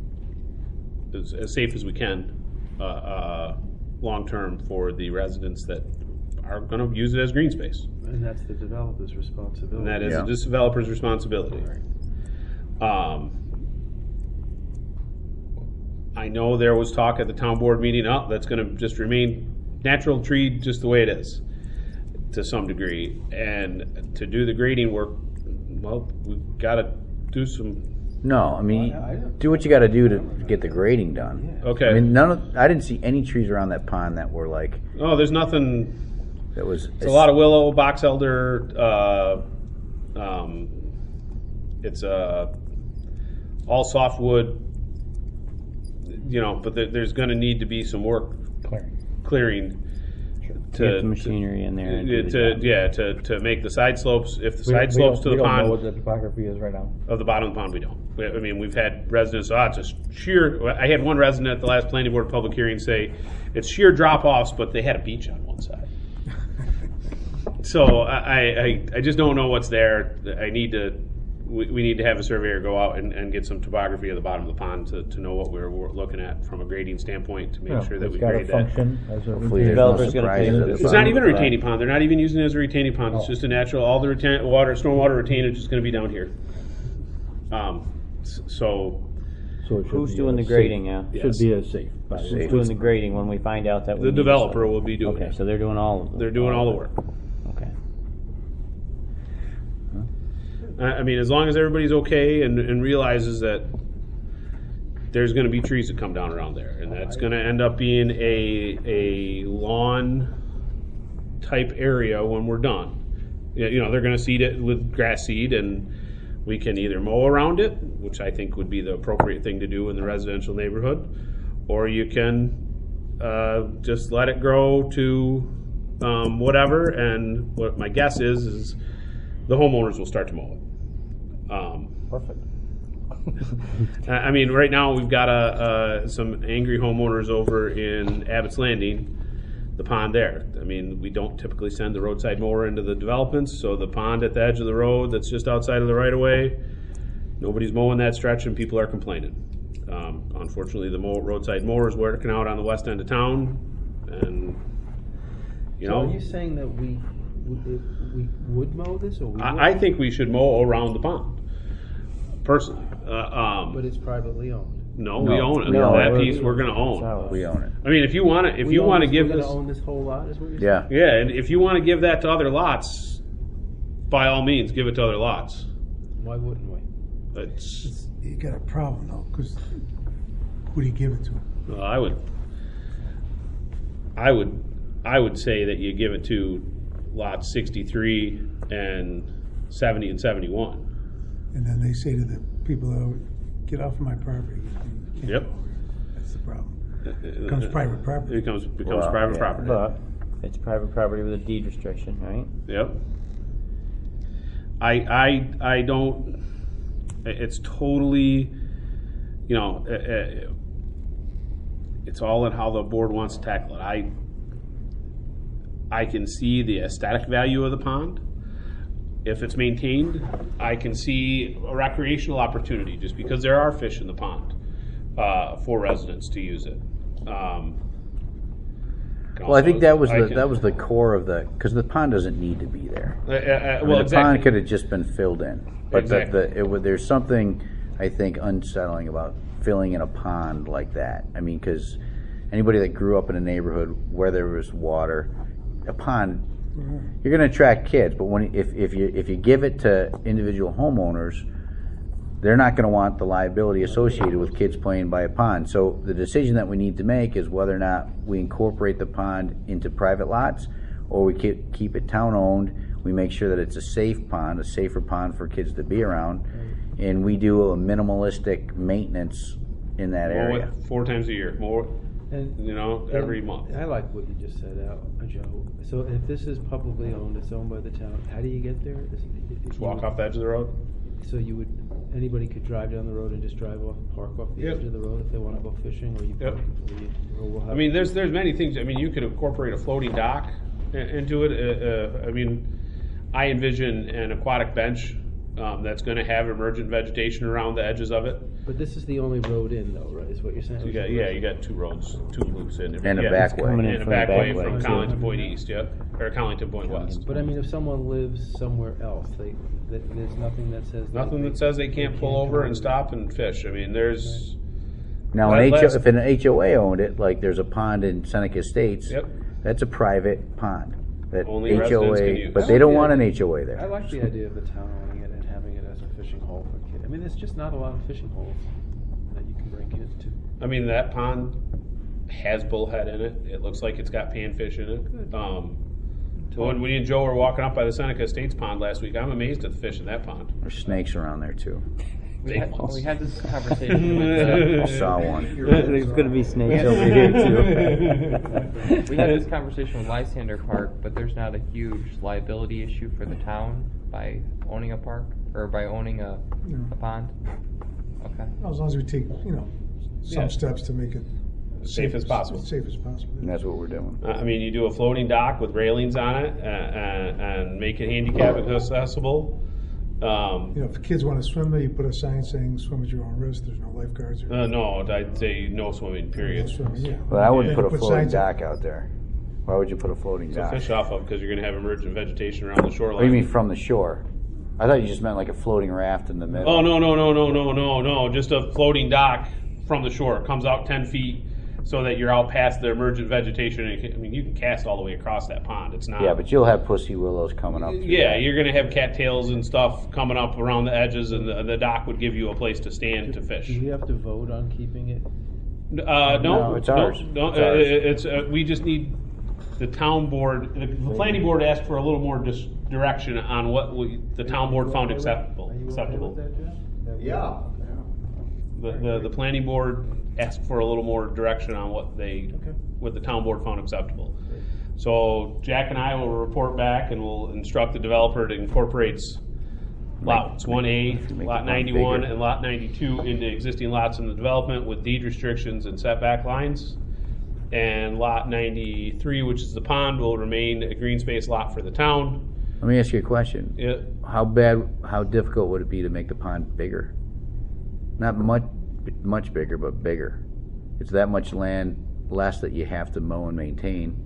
as, as safe as we can uh, uh, long term for the residents that are going to use it as green space, and that's the developer's responsibility. and that is Yeah. the developer's responsibility. Um, I know there was talk at the town board meeting, oh, that's going to just remain natural tree just the way it is to some degree. And to do the grading work, well, we've got to do some, No, I mean, Well, I- I don't- do what you got to do to get the grading done. Yeah. okay. I mean, none of I didn't see any trees around that pond that were like oh, there's nothing, that was. it's a lot of willow, box elder, uh, um, it's uh, all softwood, you know, but there, there's going to need to be some work Clearing. clearing to Get the machinery in there and to, do the to job. yeah to, to make the side slopes. If the We- side we slopes don't- to the we don't know pond what the topography is right now. of the bottom of the pond, we don't. We, I mean, we've had residents. Oh, it's just sheer. I had one resident at the last planning board public hearing say it's sheer drop offs, but they had a beach on one side. So I, I, I just don't know what's there. I need to, we, we need to have a surveyor go out and, and get some topography of the bottom of the pond to, to know what we're, we're looking at from a grading standpoint to make Yeah, sure that it's we got grade a that. function as a Hopefully retaining there's no Developer's gonna pay surprises for at the the It's not bottom. even a retaining pond. They're not even using it as a retaining pond. It's Oh. just a natural, all the retain, water, stormwater retainage is gonna be down here. Um, s- so, So it should Who's be doing a the safe- grading now? Yes. Should be a safe. by the Who's way. doing the grading when we find out that we the need developer something? will be doing Okay, it. so they're doing all of them. They're doing all the work. Okay. I I mean, as long as everybody's okay and, and realizes that there's going to be trees that come down around there, and that's going to end up being a a lawn type area when we're done. Yeah, You know, they're going to seed it with grass seed, and we can either mow around it, which I think would be the appropriate thing to do in the residential neighborhood, or you can uh, just let it grow to um, whatever. And what my guess is is the homeowners will start to mow it. Um, Perfect. I I mean, right now we've got a, uh, some angry homeowners over in Abbott's Landing, the pond there. I mean, we don't typically send the roadside mower into the developments, so the pond at the edge of the road that's just outside of the right of way, nobody's mowing that stretch and people are complaining. Um, unfortunately, the mow, roadside mower is working out on the west end of town, and you So know, are you saying that we, we, we would mow this, or we I, I wouldn't? think we should mow around the pond, personally. Uh, um, But it's privately owned. no, we No, own it. we own That it. piece we're going to own. We own it. I mean, if you want to, if We you own want to this- give we're this, gonna own this whole lot, is what you're Yeah. saying? yeah, and if you want to give that to other lots, by all means, give it to other lots. Why wouldn't we? It's, You got a problem though, because who do you give it to? well, I would, I would, I would say that you give it to lots sixty-three and seventy and seventy-one. And then they say to the people, oh, get off of my property. You can't Yep. go over here. That's the problem. Becomes private property. It becomes becomes Well, private yeah, property. But it's private property with a deed restriction, right? Yep. I I I don't. It's totally, you know, uh, uh, it's all in how the board wants to tackle it. I I can see the aesthetic value of the pond. If it's maintained, I can see a recreational opportunity just because there are fish in the pond uh, for residents to use it. Um, can Well, I think also- that was I the can- that was the core of the because the pond doesn't need to be there. Uh, uh, uh, I mean, well, the exactly. pond could have just been filled in, but Exactly. the, the, it would, there's something I think unsettling about filling in a pond like that. I mean, because anybody that grew up in a neighborhood where there was water, a pond, you're going to attract kids. But when if if you if you give it to individual homeowners, they're not going to want the liability associated with kids playing by a pond. So the decision that we need to make is whether or not we incorporate the pond into private lots, or we keep keep it town owned. We make sure that it's a safe pond, a safer pond for kids to be around, and we do a minimalistic maintenance in that Mow area. it four times a year. More, And you know, and every month. I like what you just said out, uh, Joe. So if this is publicly owned, it's owned by the town, how do you get there? Is it- if Just you walk would- off the edge of the road. So you would, anybody could drive down the road and just drive off, park off the Yep. edge of the road if they wanna go fishing, or you Yep. park, or you, or we'll have. I mean, there's there's many things. I mean, you could incorporate a floating dock i- into it. Uh, uh, I mean, I envision an aquatic bench um, that's going to have emergent vegetation around the edges of it. But this is the only road in though, right, is what you're saying? So you got yeah, you got two roads, two loops in, And a yeah, back way. coming in and a from the back back way way, from too. Collington Point East, yep, or Collington Point West. But I mean, if someone lives somewhere else, they, that, there's nothing that says. they- Nothing that says they can't pull over and stop and fish. I mean, there's Now, an Let- H O, let's- if an H O A owned it, like there's a pond in Seneca Estates, Yep. that's a private pond. That Only H O residents A, can use. but I they like don't the want an idea- H O A there. I like the idea of the town owning it and having it as a fishing hole for kids. I mean, there's just not a lot of fishing holes that you can bring kids to. I mean, that pond has bullhead in it. It looks like it's got panfish in it. Good. Um, when we and Joe were walking up by the Seneca Estates pond last week, I'm amazed at the fish in that pond. There's snakes around there too. We had, Balls. we had this conversation with I the, saw one. There's gonna be snakes over here too. we had this conversation with Lysander Park, but there's not a huge liability issue for the town by owning a park, or by owning a, No. a pond? Okay. As long as we take, you know, some Yeah. steps to make it Safe as possible. Safe as possible. And that's what we're doing. Uh, I mean, you do a floating dock with railings on it and, and, and make it handicap accessible. Um, You know, if kids want to swim there, you put a sign saying swim at your own risk. There's no lifeguards or uh, no, I'd say no swimming, no period. swimming. Yeah. But I wouldn't Yeah, put a put floating signs up. dock out there. Why would you put a floating To dock? fish off of, because you're going to have emergent vegetation around the shoreline. What do you mean from the shore? I thought you just meant like a floating raft in the middle. Oh, no, no, no, no, no, no, no. Just a floating dock from the shore. It comes out ten feet so that you're out past the emergent vegetation. And you can, I mean, you can cast all the way across that pond. It's not. Yeah, but you'll have pussy willows coming up. through Yeah, that. you're going to have cattails and stuff coming up around the edges, and the, the dock would give you a place to stand to fish. Do we have to vote on keeping it? Uh, no, No, it's no, ours. No, It's uh, ours. it's uh, we just need the town board. The, the planning board asked for a little more dis- direction on what we, the town board found acceptable. Are you okay Acceptable. with that, Jeff? That we- Yeah. The, the the planning board asked for a little more direction on what they Okay. what the town board found acceptable. So Jack and I will report back, and we'll instruct the developer to incorporate lots one A, Make the lot pond ninety-one, bigger. and lot ninety-two into existing lots in the development with deed restrictions and setback lines. And lot ninety-three, which is the pond, will remain a green space lot for the town. Let me ask you a question. It, How bad, how difficult would it be to make the pond bigger? Not much, much bigger, but bigger. It's that much land less that you have to mow and maintain.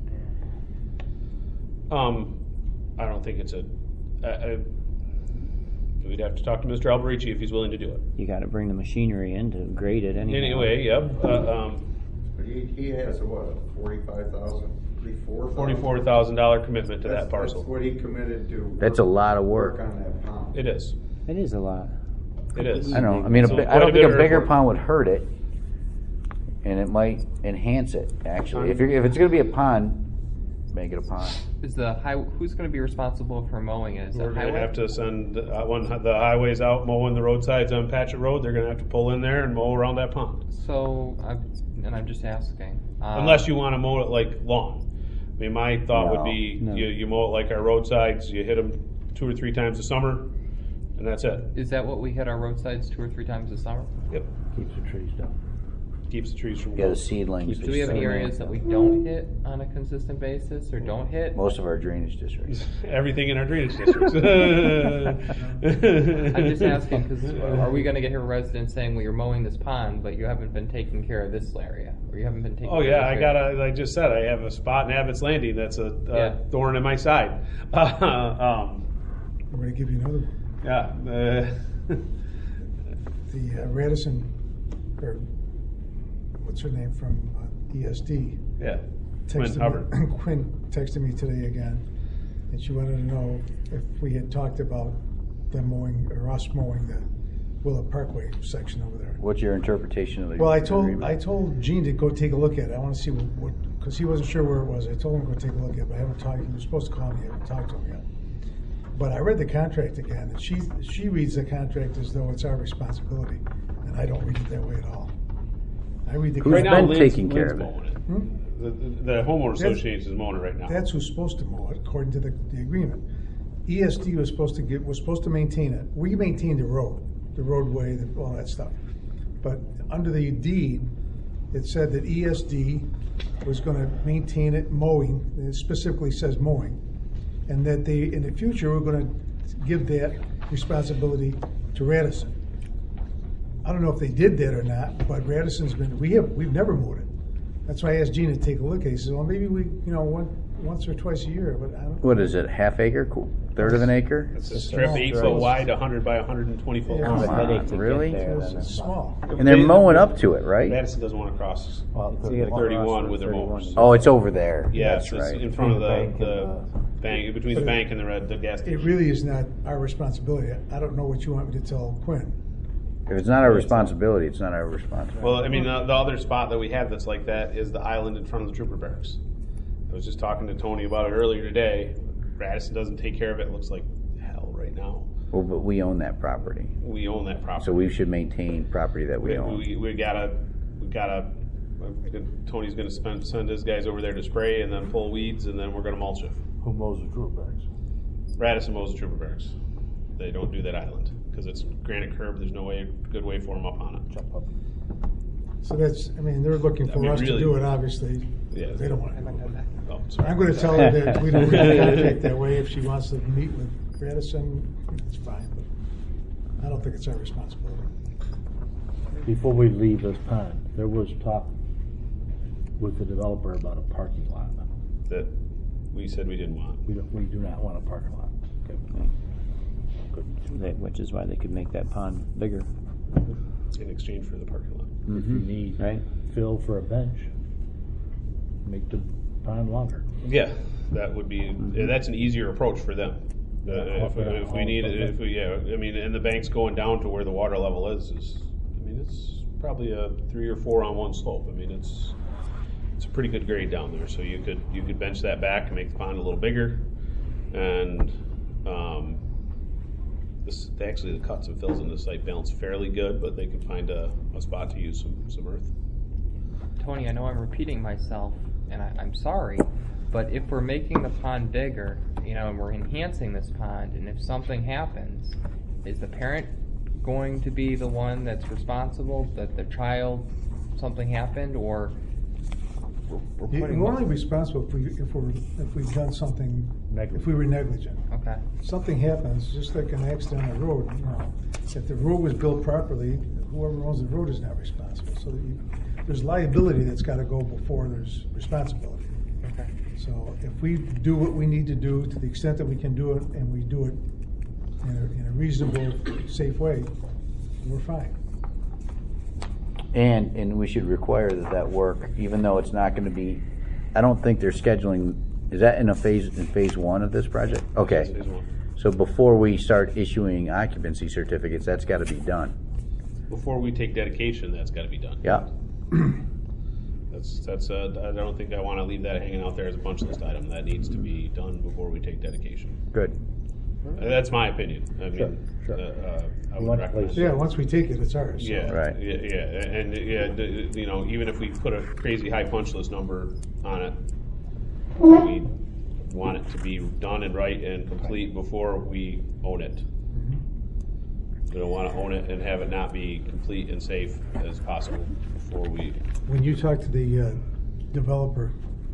um, I don't think it's a. I, I, we'd have to talk to Mister Alberici if he's willing to do it. You gotta bring the machinery in to grade it anyway. Anyway, yep. Uh, um, But he, he has a what, forty-five thousand, forty-four thousand? Forty-four thousand dollar commitment to that That's parcel. what he committed to. That's a lot of work. Work on that pond. It is. It is a lot. It is. I know, I mean, a So bi- quite I don't a think bit a of bigger work. pond would hurt it, and it might enhance it, actually. If you're, if it's gonna be a pond, make it a pond. Is the high, who's going to be responsible for mowing it? Is We're it gonna highway? have to send uh, when the highway's out mowing the roadsides on Patchett Road. They're gonna have to pull in there and mow around that pond. So, I'm, and I'm just asking. Um, Unless you want to mow it like lawn. I mean, my thought would No, be no. you, you mow it like our roadsides. You hit them two or three times a summer, and that's it. Is that what we hit our roadsides two or three times this summer? Yep. Keeps the trees down. Keeps the trees from Yeah, the growing. seedlings. Do we have any areas that we don't hit on a consistent basis, or don't hit? Most of our drainage districts. Everything in our drainage districts. I'm just asking because are we going to get here residents saying, "Well, you're mowing this pond, but you haven't been taking care of this area, or you haven't been taking"? Oh care yeah, of I this got area?" a. Like I just said, I have a spot in Abbott's Landing that's a, a Yeah. thorn in my side. um, I'm going to give you another one. yeah. Uh, The uh, Radisson, or what's her name from uh, E S D, yeah. Quinn texted Hubbard. me, Quinn texted me today again, and she wanted to know if we had talked about them mowing, or us mowing the Willow Parkway section over there. What's your interpretation of the Well, I told agreement? I told Gene to go take a look at it. I want to see what, because he wasn't sure where it was. I told him to go take a look at it, but I haven't talked. He was supposed to call me. I haven't talked to him yet. But I read the contract again, and she she reads the contract as though it's our responsibility, and I don't read it that way at all. I read the Who's Right contract. now, been Lynn's- taking care of Lynn's it? mowing it. Hmm? The, the, the homeowner That's- association is mowing it right now. That's who's supposed to mow it, according to the, the agreement. E S D was supposed to get, was supposed to maintain it. We maintain the road, the roadway, the, all that stuff. But under the deed, it said that E S D was gonna maintain it mowing, and it specifically says mowing. And that they, in the future, we're gonna give that responsibility to Radisson. I don't know if they did that or not, but Radisson's been, we have, we've never mowed it. That's why I asked Gina to take a look at it. He said, well, maybe we, you know, one, once or twice a year, but I don't. What is it, half acre, Qu- third of an acre? It's a strip eight Right. foot wide, one hundred by one hundred twenty foot Yeah. long. Come headache on, to get really? there. It's it's small. And they're mowing up to it, right? Madison doesn't want to cross Well, So you gotta thirty-one cross with their thirty-one. mowers. Oh, it's over there. Yeah, That's it's it's right. in front of the, Bank and, the uh, bank, between the But it- bank and the red, the gas It station. really is not our responsibility. I don't know what you want me to tell Quinn. If it's not our responsibility, it's not our responsibility. Well, I mean, the, the other spot that we have that's like that is the island in front of the trooper barracks. I was just talking to Tony about it earlier today. Radisson doesn't take care of it. It looks like hell right now. Well, but we own that property, We own that property. so we should maintain property that we We, own. we, we gotta, we gotta, Tony's gonna spend, send his guys over there to spray and then pull weeds and then we're gonna mulch it. Who mows the trooper bags? Radisson mows the trooper barracks. They don't do that island, cause it's granite curb, there's no way, good way for them up on it. Jump up. So that's, I mean, they're looking I for mean, us to really- do it, obviously. Yeah. They don't want to do it. Oh, sorry. I'm gonna tell her that we don't really contact that way. If she wants to meet with Radisson, it's fine, but I don't think it's our responsibility. Before we leave this pond, there was talk with the developer about a parking lot. That we said we didn't want. We don't, we do not want a parking lot. Okay. Good. That- Which is why they could make that pond bigger, In exchange for the parking lot. If you need right? fill for a bench, make the pond longer. Yeah, that would be, yeah, that's an easier approach for them. Uh, if, we- if we need, it, if we, yeah, I mean, and the bank's going down to where the water level is, is, I mean, it's probably a three or four on one slope. I mean, it's, it's a pretty good grade down there, so you could, you could bench that back and make the pond a little bigger. And, um, this, actually the cuts and fills in the site balance fairly good, but they could find a, a spot to use some, some earth. Tony, I know I'm repeating myself, and I, I'm sorry, but if we're making the pond bigger, you know, and we're enhancing this pond, and if something happens, is the parent going to be the one that's responsible, that the child, something happened, or we're, we're You- putting... We're only responsible if we, if we're, if we've done something, Negligent. if we were negligent. Okay. Something happens, just like an accident on the road, you know, if the road was built properly, whoever owns the road is not responsible. So you, there's liability that's gotta go before there's responsibility. Okay. So if we do what we need to do to the extent that we can do it, and we do it in a, in a reasonable, safe way, we're fine. And, and we should require that that work, even though it's not gonna be, I don't think they're scheduling, is that in a phase, in phase one of this project? Okay, Phase one. so before we start issuing occupancy certificates, that's gotta be done. Before we take dedication, that's gotta be done. Yeah, That's, that's, uh, I don't think I wanna leave that hanging out there as a punch list item. That needs to be done before we take dedication. good. Uh, That's my opinion. I Sure, mean, sure. uh, uh, I You would want the recommend. place- Yeah, once we take it, it's ours. so. Yeah, Right. yeah, yeah, and, yeah, the- you know, even if we put a crazy high punch list number on it, we want it to be done and right and complete before we own it. We don't wanna own it and have it not be complete and safe as possible before we, When you talk to the uh, developer,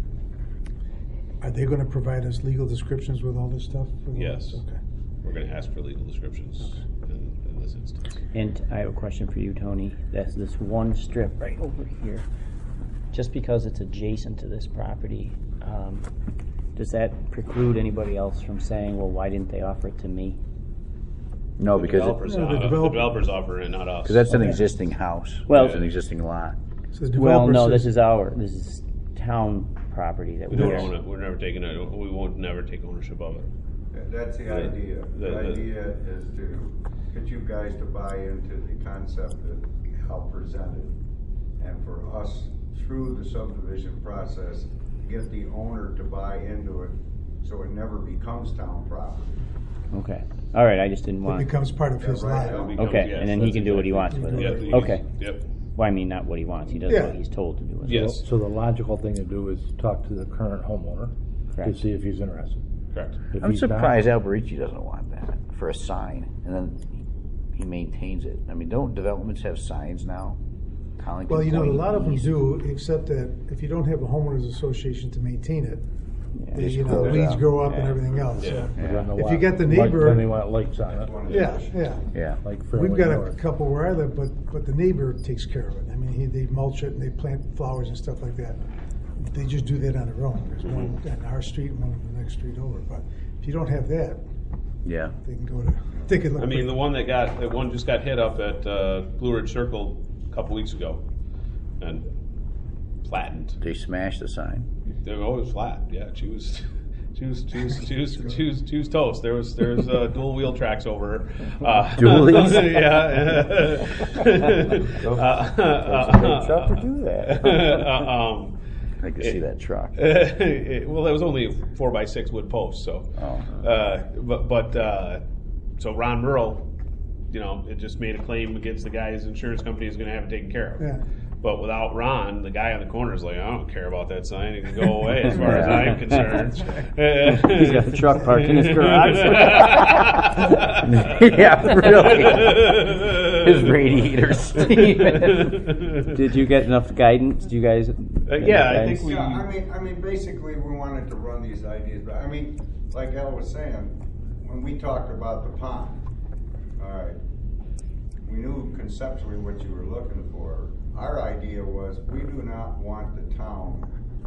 are they gonna provide us legal descriptions with all this stuff? for the- Yes. Okay. we're gonna ask for legal descriptions in, in this instance. And I have a question for you, Tony. That's this one strip right over here. Just because it's adjacent to this property, um, does that preclude anybody else from saying, well, why didn't they offer it to me? No, The because, developers, it- No, the uh, the developer- developers offer it, not us. cause that's an Okay. existing house. Well- It's an existing lot. So the Well, developer no, this says- is our, this is town property that We we don't are. own it, we're never taking it, we won't never take ownership of it. That- That's the idea. the- The the- idea is to get you guys to buy into the concept that Al presented. And for us, through the subdivision process, get the owner to buy into it so it never becomes town property. Okay, all right, I just didn't It want, becomes part of his Yeah, right. lot. It'll become- okay, yes, and then he that's can do what he wants exactly- with Yep, it. he- Okay, Yep, well, I mean, not what he wants, he does Yeah. what he's told to do. with it. Yes. So the logical thing to do is talk to the current homeowner to Correct. see if he's interested. correct. If I'm he's not- surprised Alberici doesn't want that for a sign, and then he maintains it. I mean, don't developments have signs now? Collington Well, you know, a Point lot of them East. do, except that if you don't have a homeowners association to maintain it, Yeah. the, Just you know, close weeds out. grow up and Yeah. everything else. Yeah. so- But then they If you want get the light- neighbor- Then they want lights on That's it, one of the Yeah, issues. yeah. Yeah, like Fairway We've got a North. couple where I live, but, but the neighbor takes care of it. I mean, he, they mulch it and they plant flowers and stuff like that. They just do that on their own. There's one Mm-hmm. on our street and one on the next street over. But if you don't have that, yeah. they can go to, they can look. I mean, pretty- the one that got, the one just got hit up at, uh, Blue Ridge Circle a couple weeks ago and flattened. They smashed the sign. They were always flat, yeah, she was, she was, she was, she was, she was, she was toast. There was, there was, uh, dual wheel tracks over her. Uh, Dualies? Yeah. Uh, That's a great truck to do that. uh, um, I like to see it- that truck. it- well, that was only a four by six wood post, so. Oh. Uh, but but uh, so Ron Merle, you know, it just made a claim against the guy his insurance company is going to have it taken care of. Yeah. But without Ron, the guy on the corner is like, I don't care about that sign. It can go away as far as I'm concerned. He's got a truck parked in his garage. Yeah, really. His radiator's steaming. Did you get enough guidance? Do you guys? Uh, yeah, I think we. Yeah, I mean, I mean, basically, we wanted to run these ideas, but I mean, like Al was saying, when we talked about the pond, all right, we knew conceptually what you were looking for. Our idea was we do not want the town,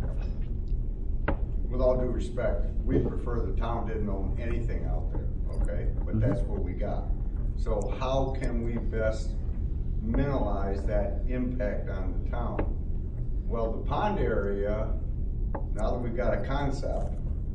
with all due respect, we prefer the town didn't own anything out there, okay? But that's what we got. So how can we best minimize that impact on the town? Well, the pond area, now that we've got a concept,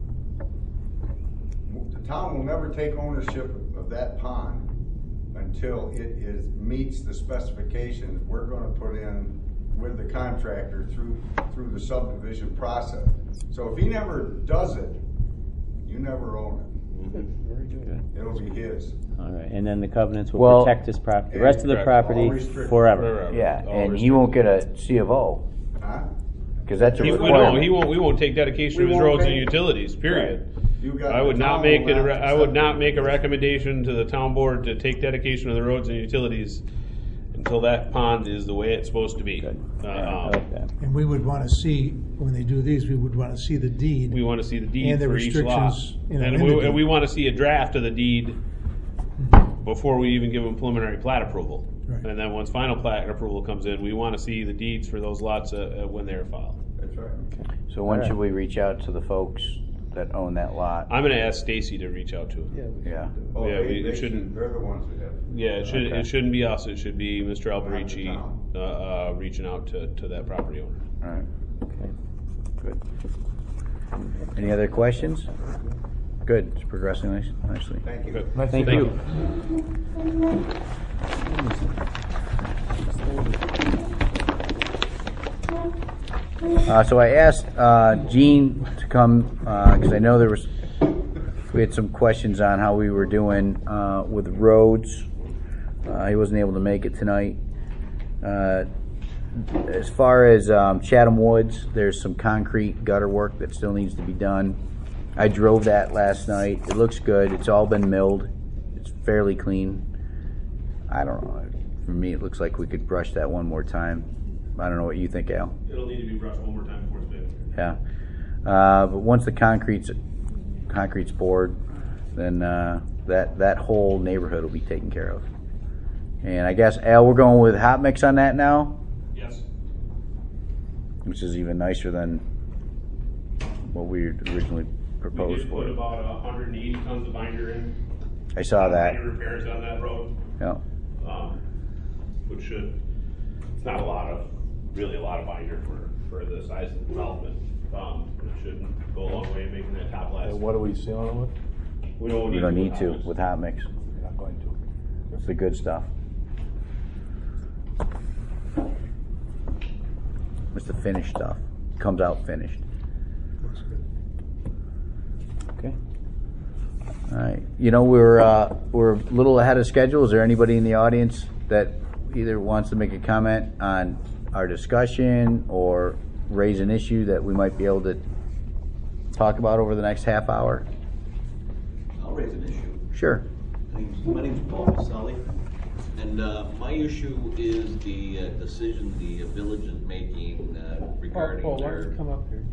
the town will never take ownership of that pond until it is meets the specifications we're going to put in with the contractor through through the subdivision process. So if he never does it, you never own it. Very good. It'll be his. All right, and then the covenants will Well- protect this property, the rest of the Correct. property All restricted. forever. Forever. Yeah, All and he won't get a C of O, Huh? because that's a He, requirement. no, he won't. We won't take dedication We of his won't roads and take- utilities. Period. You got I would the not town make will it. A re- not I would not accept make a it. recommendation to the town board to take dedication of the roads and utilities until that pond is the way it's supposed to be. Good. Uh, Yeah, I um, like that. And we would want to see, when they do these, we would want to see the deed. we want to see the deed And the for each lot, restrictions, you know, and, in the we, deed. and we want to see a draft of the deed before we even give them preliminary plat approval. Right. And then once final plat approval comes in, we want to see the deeds for those lots uh, uh, when they're filed. That's right. So when Alright. should we reach out to the folks that own that lot? I'm going to ask Stacy to reach out to him. Yeah. we Yeah. should do Oh, Yeah, they, we- it they shouldn't- should, they're the ones that have. Yeah, it should. Okay. It shouldn't be us. It should be Mister Alberici town. uh, uh, reaching out to, to that property owner. All right, Okay. good. Any other questions? Good, it's progressing nice- nicely. Thank you. Good. Thank you. Uh, so I asked uh, Gene to come because I know there was we had some questions on how we were doing uh, with roads. Uh, he wasn't able to make it tonight. Uh, as far as um, Chatham Woods, there's some concrete gutter work that still needs to be done. I drove that last night. It looks good. It's all been milled. It's fairly clean. I don't know. For me, it looks like we could brush that one more time. I don't know what you think, Al. It'll need to be brushed one more time before it's finished. Yeah. Uh, but once the concrete's concrete's poured, then uh, that that whole neighborhood will be taken care of. And I guess Al, we're going with hot mix on that now, Yes. which is even nicer than what we originally We proposed did for put it. about one hundred eighty tons of binder in. I saw that. Binder repairs on that road, Yeah. um, which should it's not a lot of really a lot of binder for for the size of the development. Um, it should go a long way in making that top last. And what are we sealing it with? We don't need We don't to need to with with hot mix. We're not going to. It's the good stuff. It's the finished stuff. Comes out finished. Looks good. Okay. All right. You know, we're uh, we're a little ahead of schedule. Is there anybody in the audience that either wants to make a comment on our discussion or raise an issue that we might be able to talk about over the next half hour? I'll raise an issue. Sure. My name's- My name's Paul Maselli, and uh, my issue is the uh, decision the village is making uh, regarding Paul, why don't their... you come up here?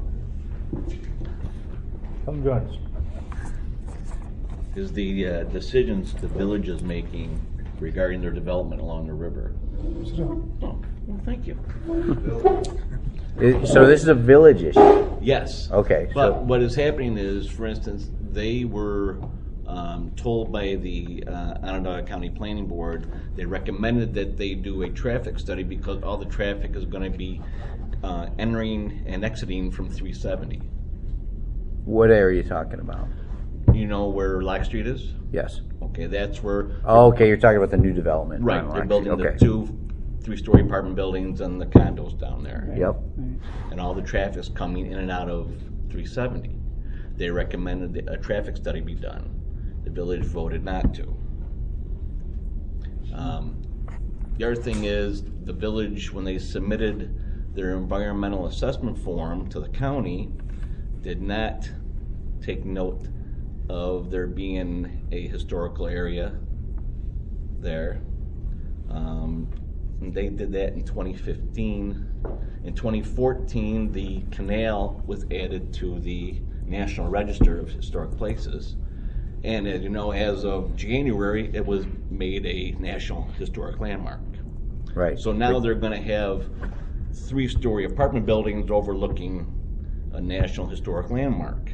Come join us. Is the uh, decisions the village is making regarding their development along the river. So, Oh, well, thank you. It- so this is a village issue. Yes. Okay. But so what is happening is, for instance, they were um, told by the uh, Onondaga County Planning Board, they recommended that they do a traffic study because all the traffic is going to be uh, entering and exiting from three seventy. what area are you talking about? You know where Lock Street is? Yes. Okay, that's where. Oh, okay, you're talking about the new development. Right, on they're Rock building Street. the Okay. two three-story apartment buildings and the condos down there. Yep. And all the traffic's coming in and out of three seventy. They recommended that a traffic study be done. The village voted not to. Um, the other thing is, the village, when they submitted their environmental assessment form to the county, did not take note of there being a historical area there. Um, and they did that in twenty fifteen. In twenty fourteen, the canal was added to the National Register of Historic Places. And as you know, as of January, it was made a National Historic Landmark. Right. So now they're going to have three-story apartment buildings overlooking a National Historic Landmark.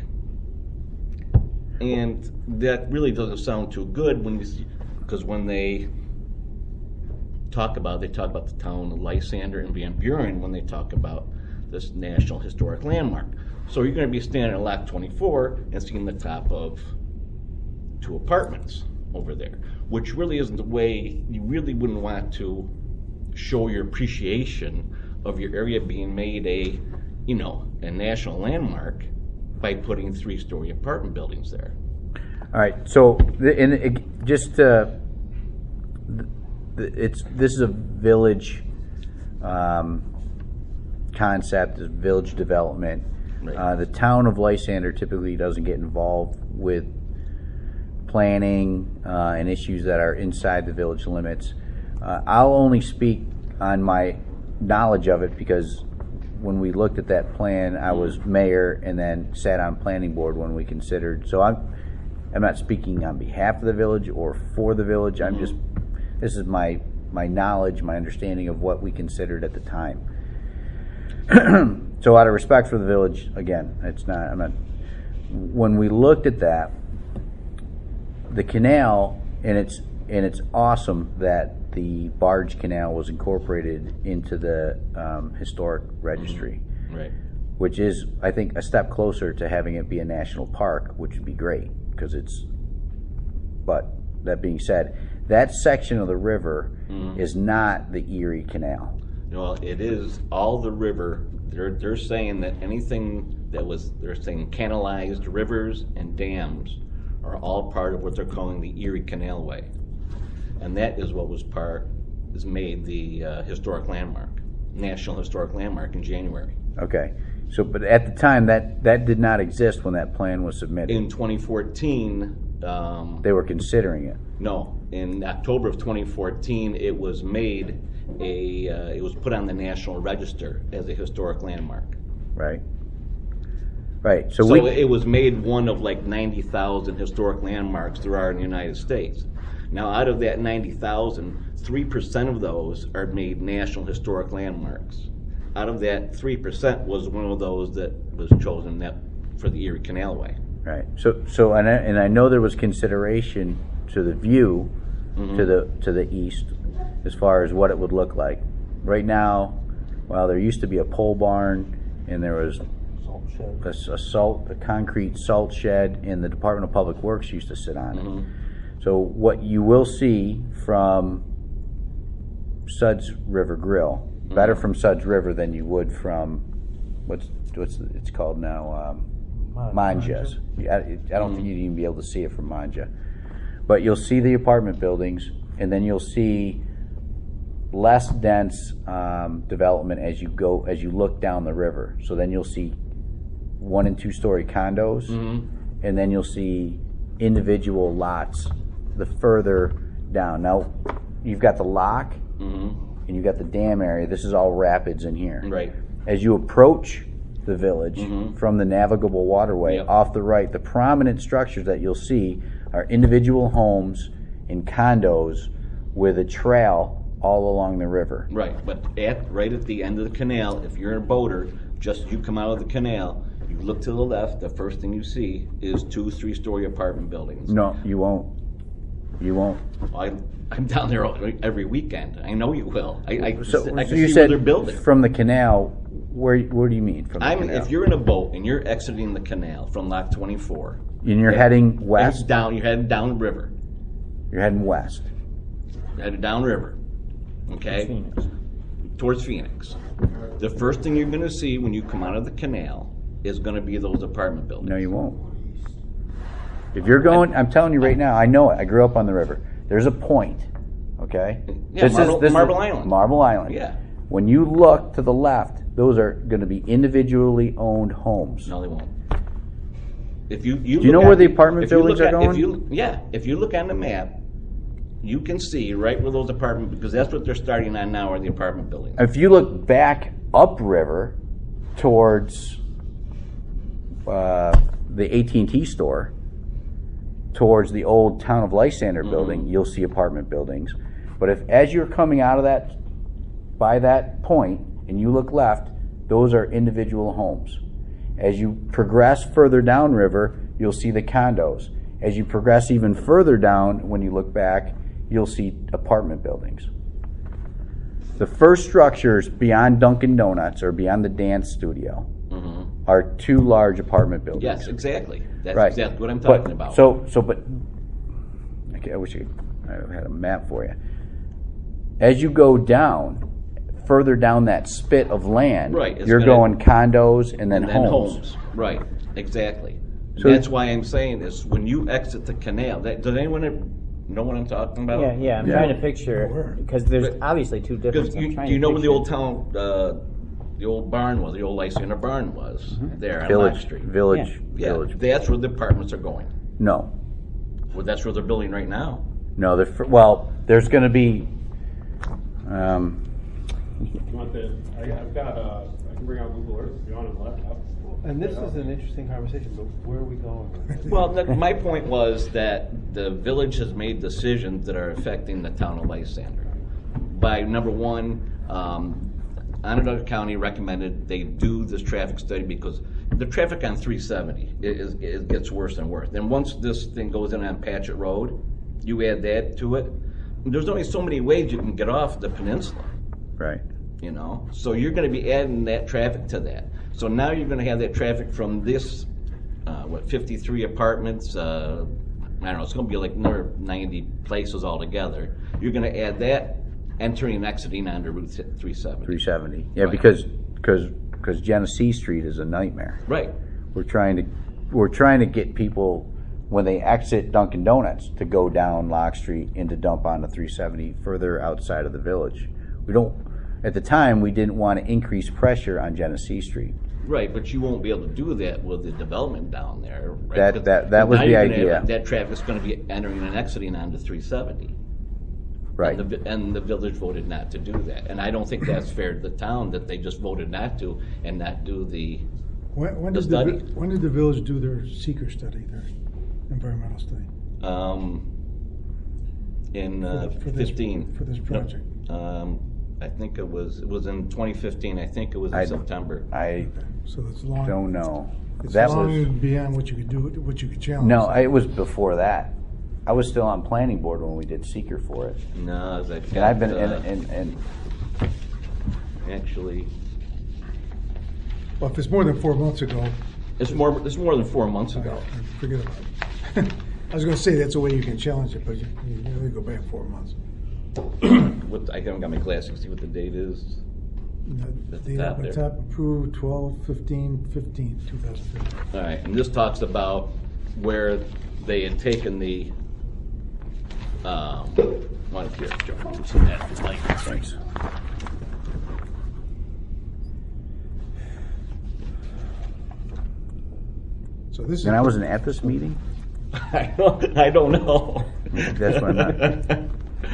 And that really doesn't sound too good when you, because when they talk about, they talk about the town of Lysander and Van Buren when they talk about this National Historic Landmark. So you're going to be standing at lot twenty-four and seeing the top of two apartments over there, which really isn't the way. You really wouldn't want to show your appreciation of your area being made a, you know, a national landmark by putting three-story apartment buildings there. All right. So, the, and it, just uh, it's this is a village um, concept, a village development. Right. Uh, the town of Lysander typically doesn't get involved with planning uh, and issues that are inside the village limits. Uh, I'll only speak on my knowledge of it because when we looked at that plan, I was mayor and then sat on planning board when we considered. So I'm I'm not speaking on behalf of the village or for the village. I'm Mm-hmm. just this is my my knowledge, my understanding of what we considered at the time. So out of respect for the village, again, it's not. I'm not. When we looked at that, the canal, and it's and it's awesome that the barge canal was incorporated into the um, historic registry, Right. which is, I think, a step closer to having it be a national park, which would be great because it's. But that being said, that section of the river Mhm. is not the Erie Canal. Well, it is all the river. They're they're saying that anything that was they're saying canalized rivers and dams are all part of what they're calling the Erie Canalway, and that is what was part is made the uh, historic landmark, National Historic Landmark in January. Okay, so but at the time that that did not exist when that plan was submitted. In twenty fourteen, um, They were considering it. no, in October of twenty fourteen, it was made a uh, it was put on the National Register as a historic landmark. Right. Right. So, So we. it was made one of like ninety thousand historic landmarks there are in the United States. Now, out of that ninety thousand, three percent of those are made National Historic Landmarks. Out of that, three percent was one of those that was chosen that for the Erie Canalway. Right. So so and I, and I know there was consideration to the view Mm-hmm. to the to the east as far as what it would look like. Right now, well, there used to be a pole barn and there was a, s- a salt a concrete salt shed, and the Department of Public Works used to sit on it. Mhm. So what you will see from Suds River Grill, better from Suds River than you would from what's what's it's called now, um, Manja's. Yeah, I, I don't think you'd even be able to see it from Manja, but you'll see the apartment buildings, and then you'll see less dense um, development as you go as you look down the river. So then you'll see one and two story condos, Mhm. and then you'll see individual lots the further down. Now you've got the lock Mhm. and you've got the dam area. This is all rapids in here. Right. As you approach the village Mhm. from the navigable waterway, Yep. off the right, the prominent structures that you'll see are individual homes and condos with a trail all along the river. Right, but at right at the end of the canal, if you're a boater, just you come out of the canal, you look to the left, the first thing you see is two three-story apartment buildings. No, you won't. You won't. I, I'm down there every weekend. I know you will. I, I, So, I so can you see said where they're building. from the canal. Where where do you mean from the I'm, canal? if you're in a boat and you're exiting the canal from Lock twenty-four, and you're heading west, head down, you're heading down river. you're heading west. You're headed down river. Okay? Phoenix. Towards Phoenix. The first thing you're going to see when you come out of the canal is going to be those apartment buildings. No, you won't. If you're going, I'm telling you right now, I know it. I grew up on the river. There's a point, okay? Yeah, Marble- Marble Island. Marble Island. Yeah. When you look to the left, those are going to be individually owned homes. No, they won't. If you, you Do you know look where at- the apartment if you buildings look are at- going? If you, yeah, if you look on the map, you can see right where those apartment, because that's what they're starting on now, are the apartment buildings. If you look back upriver towards uh, the A T and T store, towards the old Town of Lysander Mm-hmm. building, you'll see apartment buildings. But if as you're coming out of that, by that point, and you look left, those are individual homes. As you progress further downriver, you'll see the condos. As you progress even further down, when you look back, you'll see apartment buildings. The first structures beyond Dunkin' Donuts or beyond the dance studio Mhm. are two large apartment buildings. Yes, exactly. That's Right. exactly what I'm But- talking about. So, so, but okay, I wish I, could, I had a map for you. As you go down, further down that spit of land, Right, it's you're gonna- going condos and then, and then homes. homes. Right, exactly. So- That's why I'm saying this, when you exit the canal, that, does anyone know what I'm talking about? Yeah, yeah, I'm Yeah. trying to picture, because there's But- obviously two different. Because you, do you know where the old town, uh, the old barn was, the old Lysander barn was, there on Lodge Village, Street. village, Yeah, village. that's where the apartments are going. No, Well, that's where they're building right now. no. They're, fr- well, there's going to be. Um, You want the, I, I've got, uh, I can bring out Google Earth if you want on the laptop. And this is an interesting conversation, but where are we going with this? Well, the, my point was that the village has made decisions that are affecting the town of Lysander. By number one, um, Onondaga County recommended they do this traffic study because the traffic on three seventy is, is, gets worse and worse. And once this thing goes in on Patchett Road, you add that to it, there's only so many ways you can get off the peninsula. right. You know, so you're going to be adding that traffic to that. So now you're going to have that traffic from this, uh, what, fifty-three apartments. Uh, I don't know. It's going to be like another ninety places altogether. You're going to add that entering and exiting onto Route three seventy. three seventy. Yeah, Right. because because because Genesee Street is a nightmare. Right. We're trying to we're trying to get people when they exit Dunkin' Donuts to go down Lock Street and to dump onto three seventy further outside of the village. We don't. At the time, we didn't want to increase pressure on Genesee Street. Right, but you won't be able to do that with the development down there. Right? That- 'Cause that- that was now the you're gonna idea. have- That traffic's going to be entering and exiting onto three seventy. Right. And the, vi- and the village voted not to do that. And I don't think that's fair to the town that they just voted not to and not do the, When, when The did the, vi- study. when did the village do their seeker study, their environmental study? um, in uh, For the- for this- fifteen. for this No, project. Um, I think it was, it was in twenty fifteen, I think it was I- in September. I So it's long. don't know. It's That long was beyond what you could do, what you could challenge. no. It was before that. I was still on planning board when we did seeker for it, No, as I've and I've been got, and, uh, and, and actually, Well, if it's more than four months ago, it's more, it's more than four months all right, ago. forget about it. I was gonna say that's a way you can challenge it, but you, you really go back four months. What, I haven't got my glasses, see what the date is. The At the date top up at there. top, approved twelve, fifteen, fifteen, two thousand fifteen. All right, and this talks about where they had taken the, um, one here, Joe, you see that, if you'd like. thanks. So this is. And I wasn't at this meeting. I don't, I don't know. That's what I'm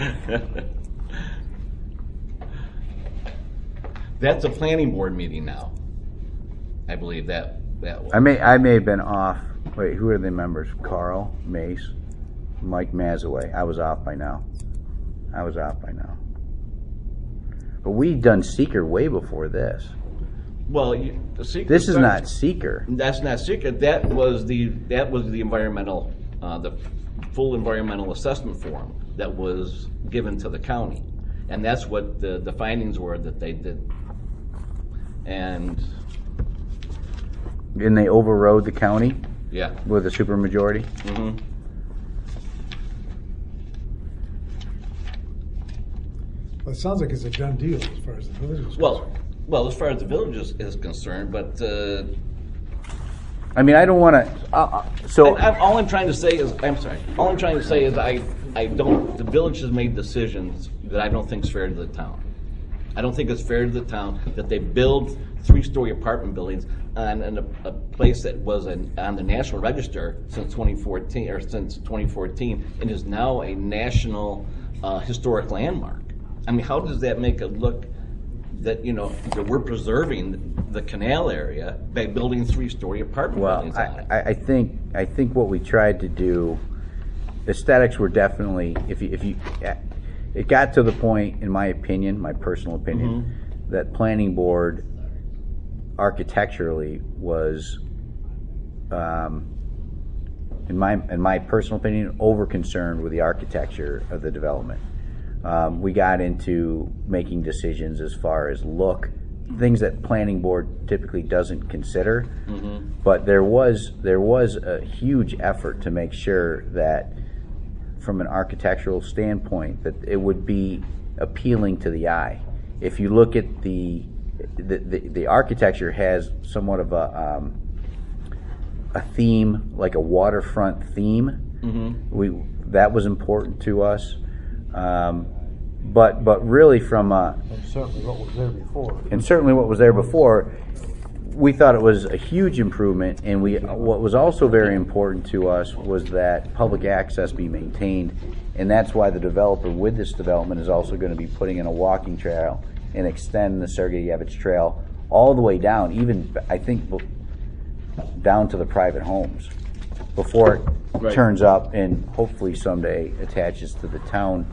That's a planning board meeting now. I believe that, that was. I may I may have been off. Wait, who are the members? Carl Mace, Mike Mazaway. I was off by now. I was off by now. But we done seeker way before this. Well, you, the secret. This is not seeker. That's not secret. That was the, that was the environmental, uh, the full environmental assessment form that was given to the county. And that's what the, the findings were that they did. And, And they overrode the county yeah. with a supermajority. Mm-hmm. Well, it sounds like it's a done deal as far as the village is Well, concerned. well, as far as the village is, is concerned, but, uh, I mean, I don't want to. Uh, so I, I, all I'm trying to say is, I'm sorry. All I'm trying to say is, I, I don't. The village has made decisions that I don't think is fair to the town. I don't think it's fair to the town that they build three-story apartment buildings on, on a, a place that was an, on the National Register since twenty fourteen or since twenty fourteen, and is now a national uh, historic landmark. I mean, how does that make it look that, you know, that we're preserving the canal area by building three-story apartment well, buildings on it? I, I think I think what we tried to do, aesthetics were definitely, if you, if you, it got to the point, in my opinion, my personal opinion, mm-hmm. that planning board architecturally was, um, in my in my personal opinion, over concerned with the architecture of the development. Um, we got into making decisions as far as look, things that planning board typically doesn't consider. Mm-hmm. But there was there was a huge effort to make sure that, from an architectural standpoint, that it would be appealing to the eye. If you look at the the, the, the architecture has somewhat of a um, a theme, like a waterfront theme. Mm-hmm. We that was important to us. Um, but but really from a, And certainly what was there before. and certainly what was there before, we thought it was a huge improvement. And we what was also very important to us was that public access be maintained, and that's why the developer with this development is also going to be putting in a walking trail and extend the Sergeyevich Trail all the way down, even I think down to the private homes, before it Right. turns up and hopefully someday attaches to the town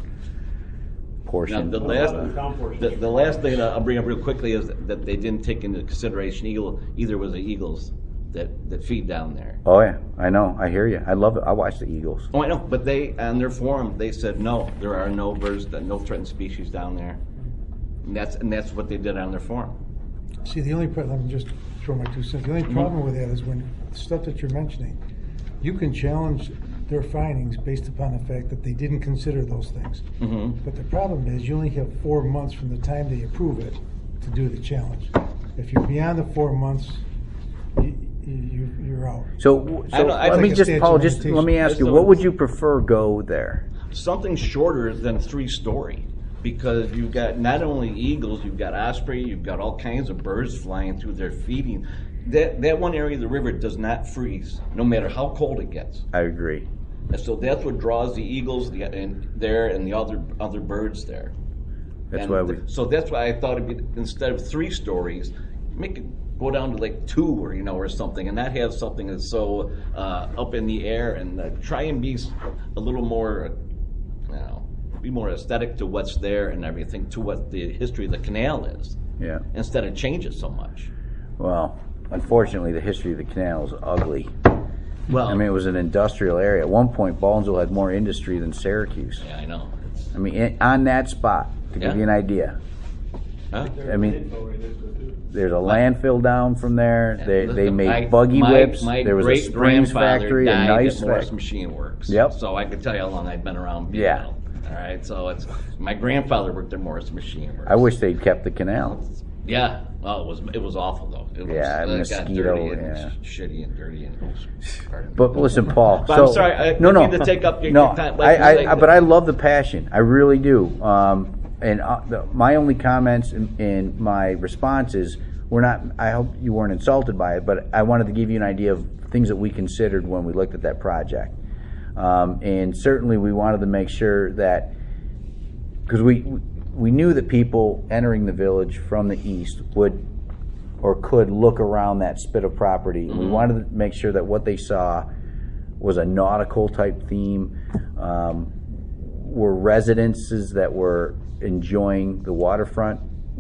portion. Now, the of, last, uh, the, the last thing that I'll bring up real quickly is that they didn't take into consideration eagle, either was the eagles that, that feed down there. Oh yeah, I know. I hear you. I love it. I watch the Eagles. Oh, I know, but they, on their forum, they said, no, there are no birds, no threatened species down there. And that's, and that's what they did on their forum. See, the only problem, let me just throw my two cents. The only problem with that is when the stuff that you're mentioning, you can challenge their findings based upon the fact that they didn't consider those things. Mm-hmm. But the problem is you only have four months from the time they approve it to do the challenge. If you're beyond the four months, you, you, you're out. So, so I don't- I let think me a just, statute Paul, of just let me limitations. ask you, what would you prefer go there? Something shorter than three-story, because you've got not only eagles, you've got osprey, you've got all kinds of birds flying through there feeding. That that one area of the river does not freeze, no matter how cold it gets. I agree. And so that's what draws the eagles the, and there and the other other birds there. That's And why we. So that's why I thought it'd be, instead of three stories, make it go down to like two, or you know, or something, and not have something that's so uh, up in the air, and uh, try and be a little more, you know, be more aesthetic to what's there and everything, to what the history of the canal is, Yeah. instead of change it so much. Well, unfortunately, the history of the canal is ugly. Well, I mean, it was an industrial area. At one point, Baldwinsville had more industry than Syracuse. yeah, I know. It's, I mean, in, on that spot, to give Yeah. you an idea. huh? I mean, there's a landfill down from there. They they Listen, made my- buggy my- whips. My There was a great springs grandfather factory, a died nice at Morris factory. Machine Works. Yep. So I could tell you how long I've been around. Beale. Yeah. All right. So it's my grandfather worked at Morris Machine Works. I wish they'd kept the canal. Yeah. Well, it was it was awful though. It was, Yeah, uh, it got mosquito, dirty and yeah. shitty and dirty and. pardon me. But listen, Paul. But so, I'm sorry, I no, no, didn't mean to take up your- no. your time. Like I, you I, say- but I love the passion. I really do. Um, and uh, the, my only comments and, and my responses were not. I hope you weren't insulted by it, but I wanted to give you an idea of things that we considered when we looked at that project. Um, and certainly, we wanted to make sure that because we we knew that people entering the village from the east would or could look around that spit of property. Mm-hmm. We wanted to make sure that what they saw was a nautical type theme, um, were residences that were enjoying the waterfront.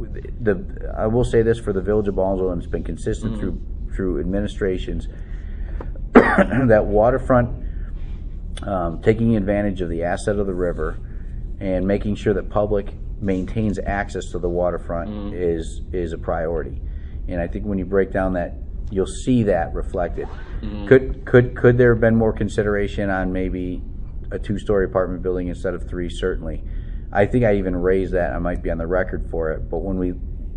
The I will say this for the Village of Baldwinsville, and it's been consistent mm-hmm. through through administrations, that waterfront, um, taking advantage of the asset of the river and making sure that public maintains access to the waterfront mm-hmm. is is a priority. And I think when you break down that, you'll see that reflected. Mm-hmm. Could could could there have been more consideration on maybe a two-story apartment building instead of three? Certainly. I think I even raised that. I might be on the record for it. But when we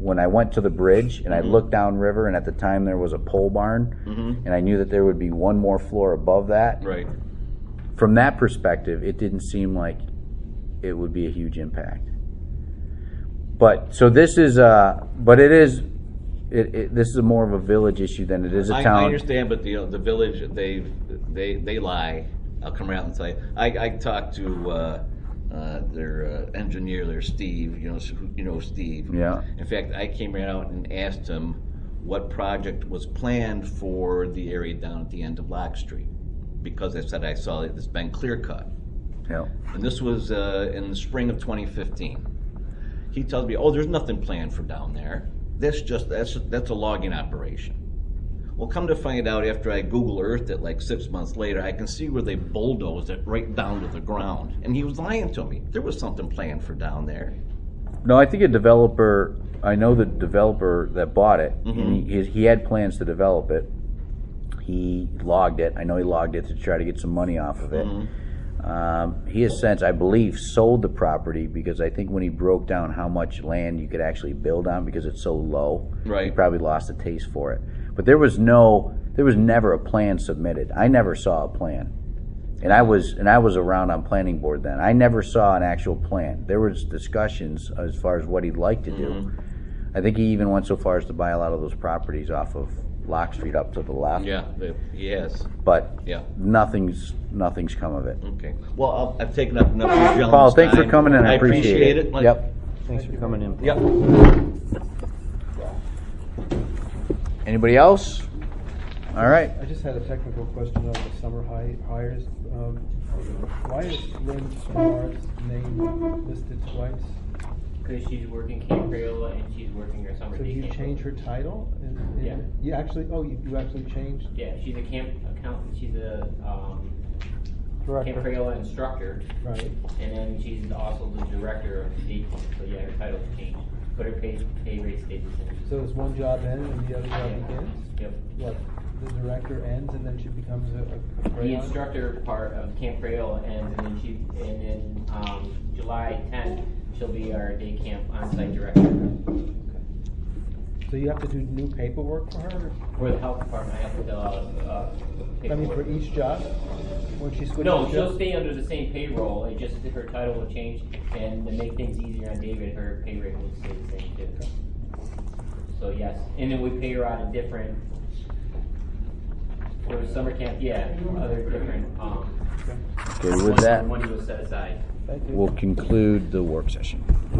when I went to the bridge and I Mhm. looked downriver, and at the time there was a pole barn, Mhm. and I knew that there would be one more floor above that. Right. From that perspective, it didn't seem like it would be a huge impact. But so this is, uh, but it is, it, it, this is more of a village issue than it is a I, town. I understand, but the the village they they they lie. I'll come around and say I, I talked to uh, uh, their uh, engineer, their Steve. You know, who- you know Steve. Yeah. In fact, I came right out and asked him what project was planned for the area down at the end of Lock Street, because I said I saw it. It's been clear cut, Yeah. and this was uh, in the spring of twenty fifteen. He tells me, "Oh, there's nothing planned for down there. That's just that's that's a logging operation." Well, come to find out, after I Google Earthed it like six months later, I can see where they bulldozed it right down to the ground. And he was lying to me. There was something planned for down there. No, I think a developer, I know the developer that bought it, Mhm. and he, he had plans to develop it. He logged it. I know he logged it to try to get some money off of it. Mhm. Um, he has since, I believe, sold the property, because I think when he broke down how much land you could actually build on, because it's so low, he Right. probably lost a taste for it. But there was no, there was never a plan submitted. I never saw a plan, and I was and I was around on planning board then. I never saw an actual plan. There was discussions as far as what he'd like to do. Mhm. I think he even went so far as to buy a lot of those properties off of Lock Street up to the left. Yeah, the- he has. But Yeah. nothing's nothing's come of it. Okay. Well, I'll, I've taken up enough of your gentleman's Paul, thanks for time. coming in. I, I appreciate it. Like- Yep. Thanks for coming in. Yep. Anybody else? All right. I just had a technical question on the summer hi- hires. Um, Why is Lynn Smart's name listed twice? Because she's working Camp Crayola and she's working her summer So day you camp. change her title? in- in- Yeah. You actually, oh, you you actually changed? Yeah, she's a camp accountant, she's a, um, Camp Director. Crayola instructor, Right. and then she's also the director of the day camp, so yeah, her title's changed, but her pay, pay rate stays the same. So does one job end and the other job begins? Yep. What, the director ends and then she becomes a- a a The crayon? instructor part of Camp Crayola ends, and then she, and then, um, July tenth, she'll be our day camp on-site director. So you have to do new paperwork for her? For the health department, I have to fill out, uh, I mean, for paperwork. each job? When she switches No, jobs? she'll stay under the same payroll, it just, her title will change, and to make things easier on David, her pay rate will stay the same too. So yes, and then we pay her out a different, for summer camp, yeah, other different, um. Okay, with that, Money was set aside. Thank you. we'll conclude the work session.